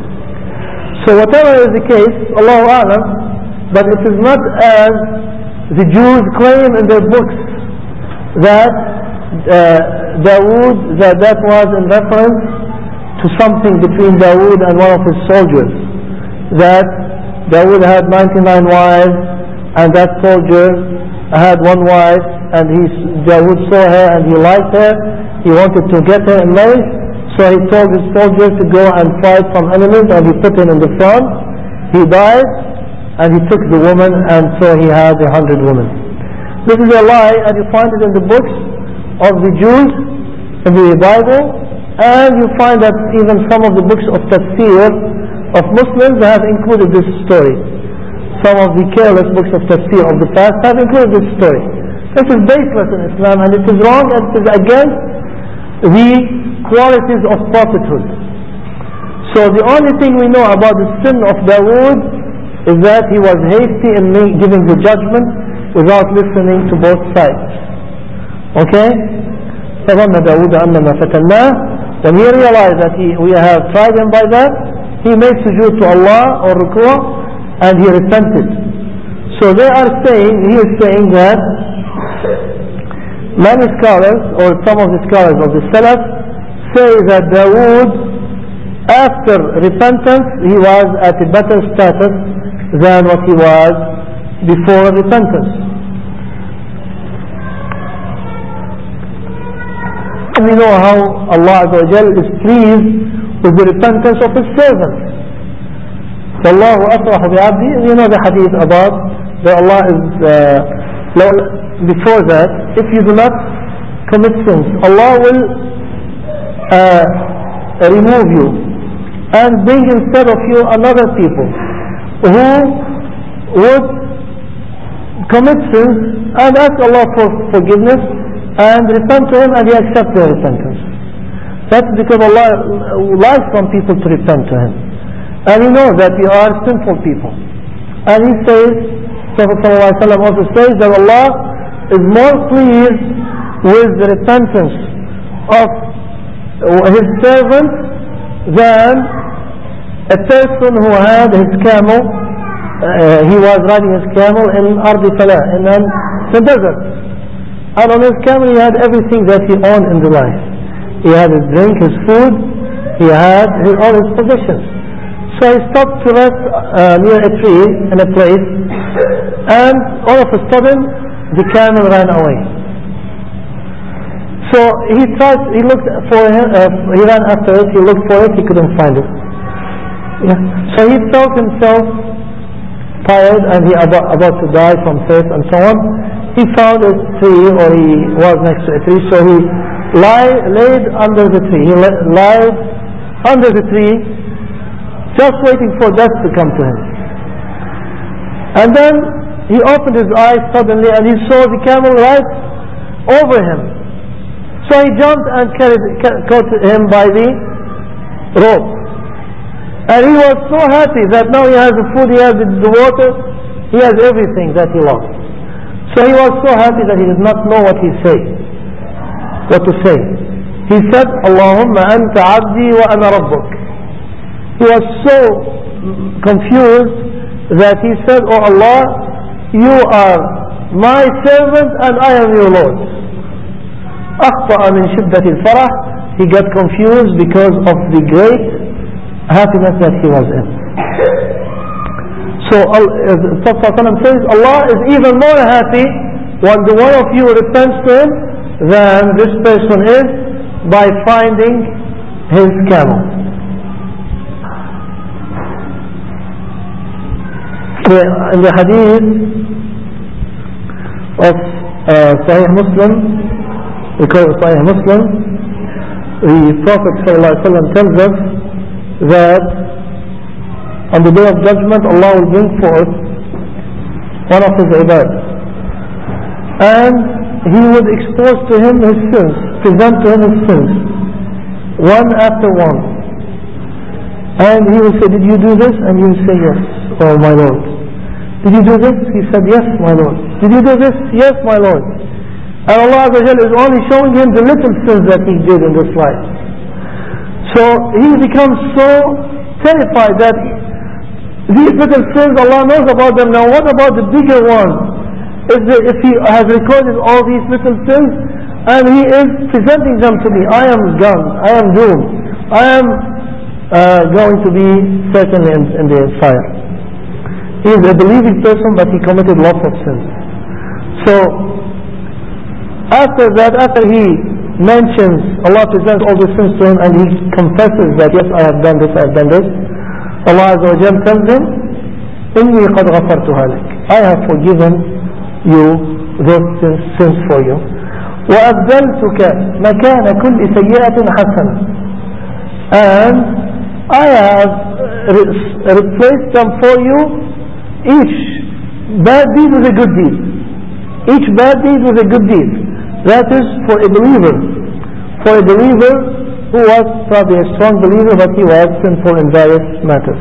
So whatever is the case, Allahu A'lam, but it is not as the Jews claim in their books that uh, Dawood, that that was in reference to something between Dawood and one of his soldiers, that Dawood had ninety-nine wives and that soldier had one wife, and he, Dawood saw her and he liked her, he wanted to get her in marriage, so he told his soldier to go and fight some enemies, and he put him in the front. He died and he took the woman, and so he had a hundred women. This is a lie, and you find it in the books of the Jews, in the Bible, and you find that even some of the books of tafsir of Muslims have included this story. Some of the careless books of tafsir of the past have included this story. This is baseless in Islam, and it is wrong, and it is against the qualities of prophethood. So the only thing we know about the sin of Dawood is that he was hasty in giving the judgment without listening to both sides. Okay? فَظَنَّ دَاوُودَ أَنَّمَا فَتَنَّاهُ. When he realized that he, we have tried him by that, he made sujood to Allah or ruku', and he repented. So they are saying, he is saying that many scholars, or some of the scholars of the Salaf, say that Dawood, after repentance, he was at a better status than what he was before repentance. And we know how Allah Azza wa Jal is pleased with the repentance of His servants. فَاللَّهُ أَفْرَحُ بِعَبْدِهِ. You know the hadith about that Allah is, uh, before that, if you do not commit sins, Allah will uh, remove you and bring instead of you another people who would commit sins and ask Allah for forgiveness and repent to Him, and He accepts their repentance. That's because Allah likes some people to repent to Him. And He knows that we are sinful people. And He says, Prophet ﷺ also says that Allah is more pleased with the repentance of His servants than a person who had his camel, uh, he was riding his camel in Ardi Falah, in the desert. And on his camel he had everything that he owned in the life. He had his drink, his food, he had his, all his possessions. So he stopped to rest uh, near a tree in a place, and all of a sudden the camel ran away. So he tried, he looked for it, uh, he ran after it, he looked for it, he couldn't find it. Yeah. So he felt himself tired and he about, about to die from thirst and so on. He found a tree, or he was next to a tree, so he lie, laid under the tree. He lied under the tree, just waiting for death to come to him. And then he opened his eyes suddenly and he saw the camel right over him. So he jumped and carried, caught him by the rope. And he was so happy that now he has the food, he has the, the water, he has everything that he lost. So he was so happy that he did not know what he said, what to say. He said, Allahumma anta abdi wa ana rabbuk. He was so confused that he said, Oh Allah, you are my servant and I am your Lord. أخطأ من شدة الفرح. He got confused because of the great happiness that he was in. So So uh, the Prophet ﷺ says, Allah is even more happy when the one of you repents to him than this person is by finding his camel. In the hadith of uh, Sahih Muslim, because of Sahih Muslim, the Prophet ﷺ tells us that on the day of judgment Allah will bring forth one of his ibad, and he would expose to him his sins, present to him his sins, one after one, and he will say, did you do this? And he will say, yes, oh my Lord. Did you do this? He said, yes, my Lord. Did you do this? Yes, my Lord. And Allah Azza wa Jalla is only showing him the little sins that he did in this life. So he becomes so terrified that these little sins, Allah knows about them. Now what about the bigger one? If, the, if he has recorded all these little sins and he is presenting them to me, I am gone, I am doomed, I am uh, going to be certainly in, in the fire. He is a believing person, but he committed lots of sins. So after that, after he mentions, Allah presents all the sins to him and he confesses that yes, I have done this, I have done this, Allah Azza wa Jalla tells him, إِنِّي قَدْ غَفَرْتُهَا لَكَ, I have forgiven you those sins, sins for you. وَأَبْدَلْتُكَ مَكَانَ كُلِّ سَيِّئَةٍ حَسَنًا, and I have re- replaced them for you, each bad deed with a good deed. Each bad deed with a good deed. That is for a believer. For a believer who was probably a strong believer, but he was sinful in various matters.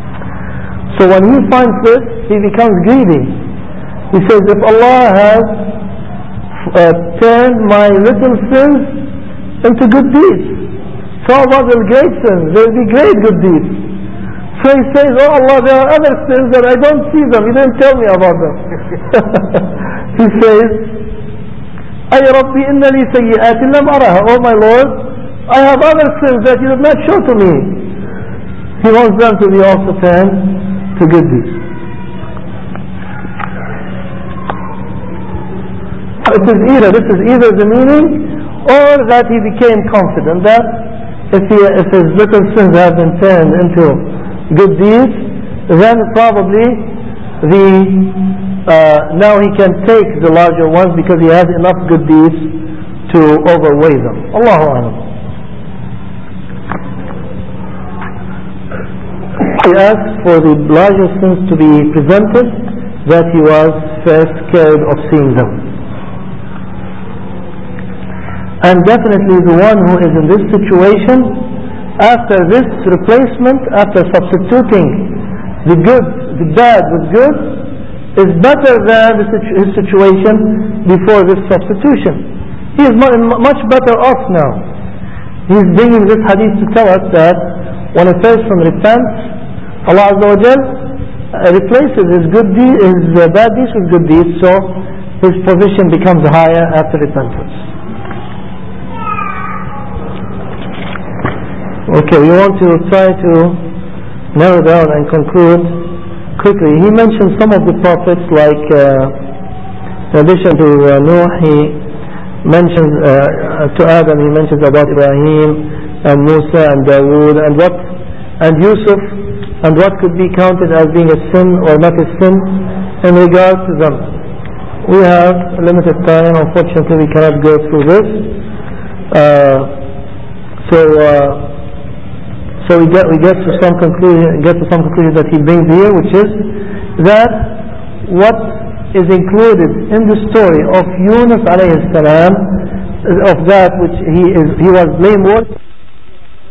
So when he finds this, he becomes greedy. He says, if Allah has uh, turned my little sins into good deeds, so about the great sins, there will be great good deeds. So he says, oh Allah, there are other sins that I don't see them, you didn't tell me about them. He says, أي ربي إن لي سيئات لم أرها, oh my Lord, I have other sins that you did not show to me. He wants them to be also turned to good deeds. It is either, this is either the meaning, or that he became confident that if, he, if his little sins have been turned into good deeds, then probably the uh, now he can take the larger ones because he has enough good deeds to overweigh them. Allahu A'lam. He asked for the larger sins to be presented, that he was first scared of seeing them. And definitely the one who is in this situation, after this replacement, after substituting the good, the bad with good, is better than the situ- his situation before this substitution. He is much better off now. He is bringing this hadith to tell us that when a person repents, Allah Azza wa Jal replaces his good deed, his uh, bad deeds with good deeds, so his position becomes higher after repentance. Okay, we want to try to narrow down and conclude quickly. He mentioned some of the prophets, like uh, in addition to uh, Nuh, he mentions uh, to Adam, he mentions about Ibrahim and Musa and Dawood and what and Yusuf, and what could be counted as being a sin or not a sin in regard to them. We have limited time, unfortunately we cannot go through this. Uh, so uh, so we get we get to some conclusion get to some conclusion that he brings here, which is that what is included in the story of Yunus alayhi salam, of that which he is he was blameworthy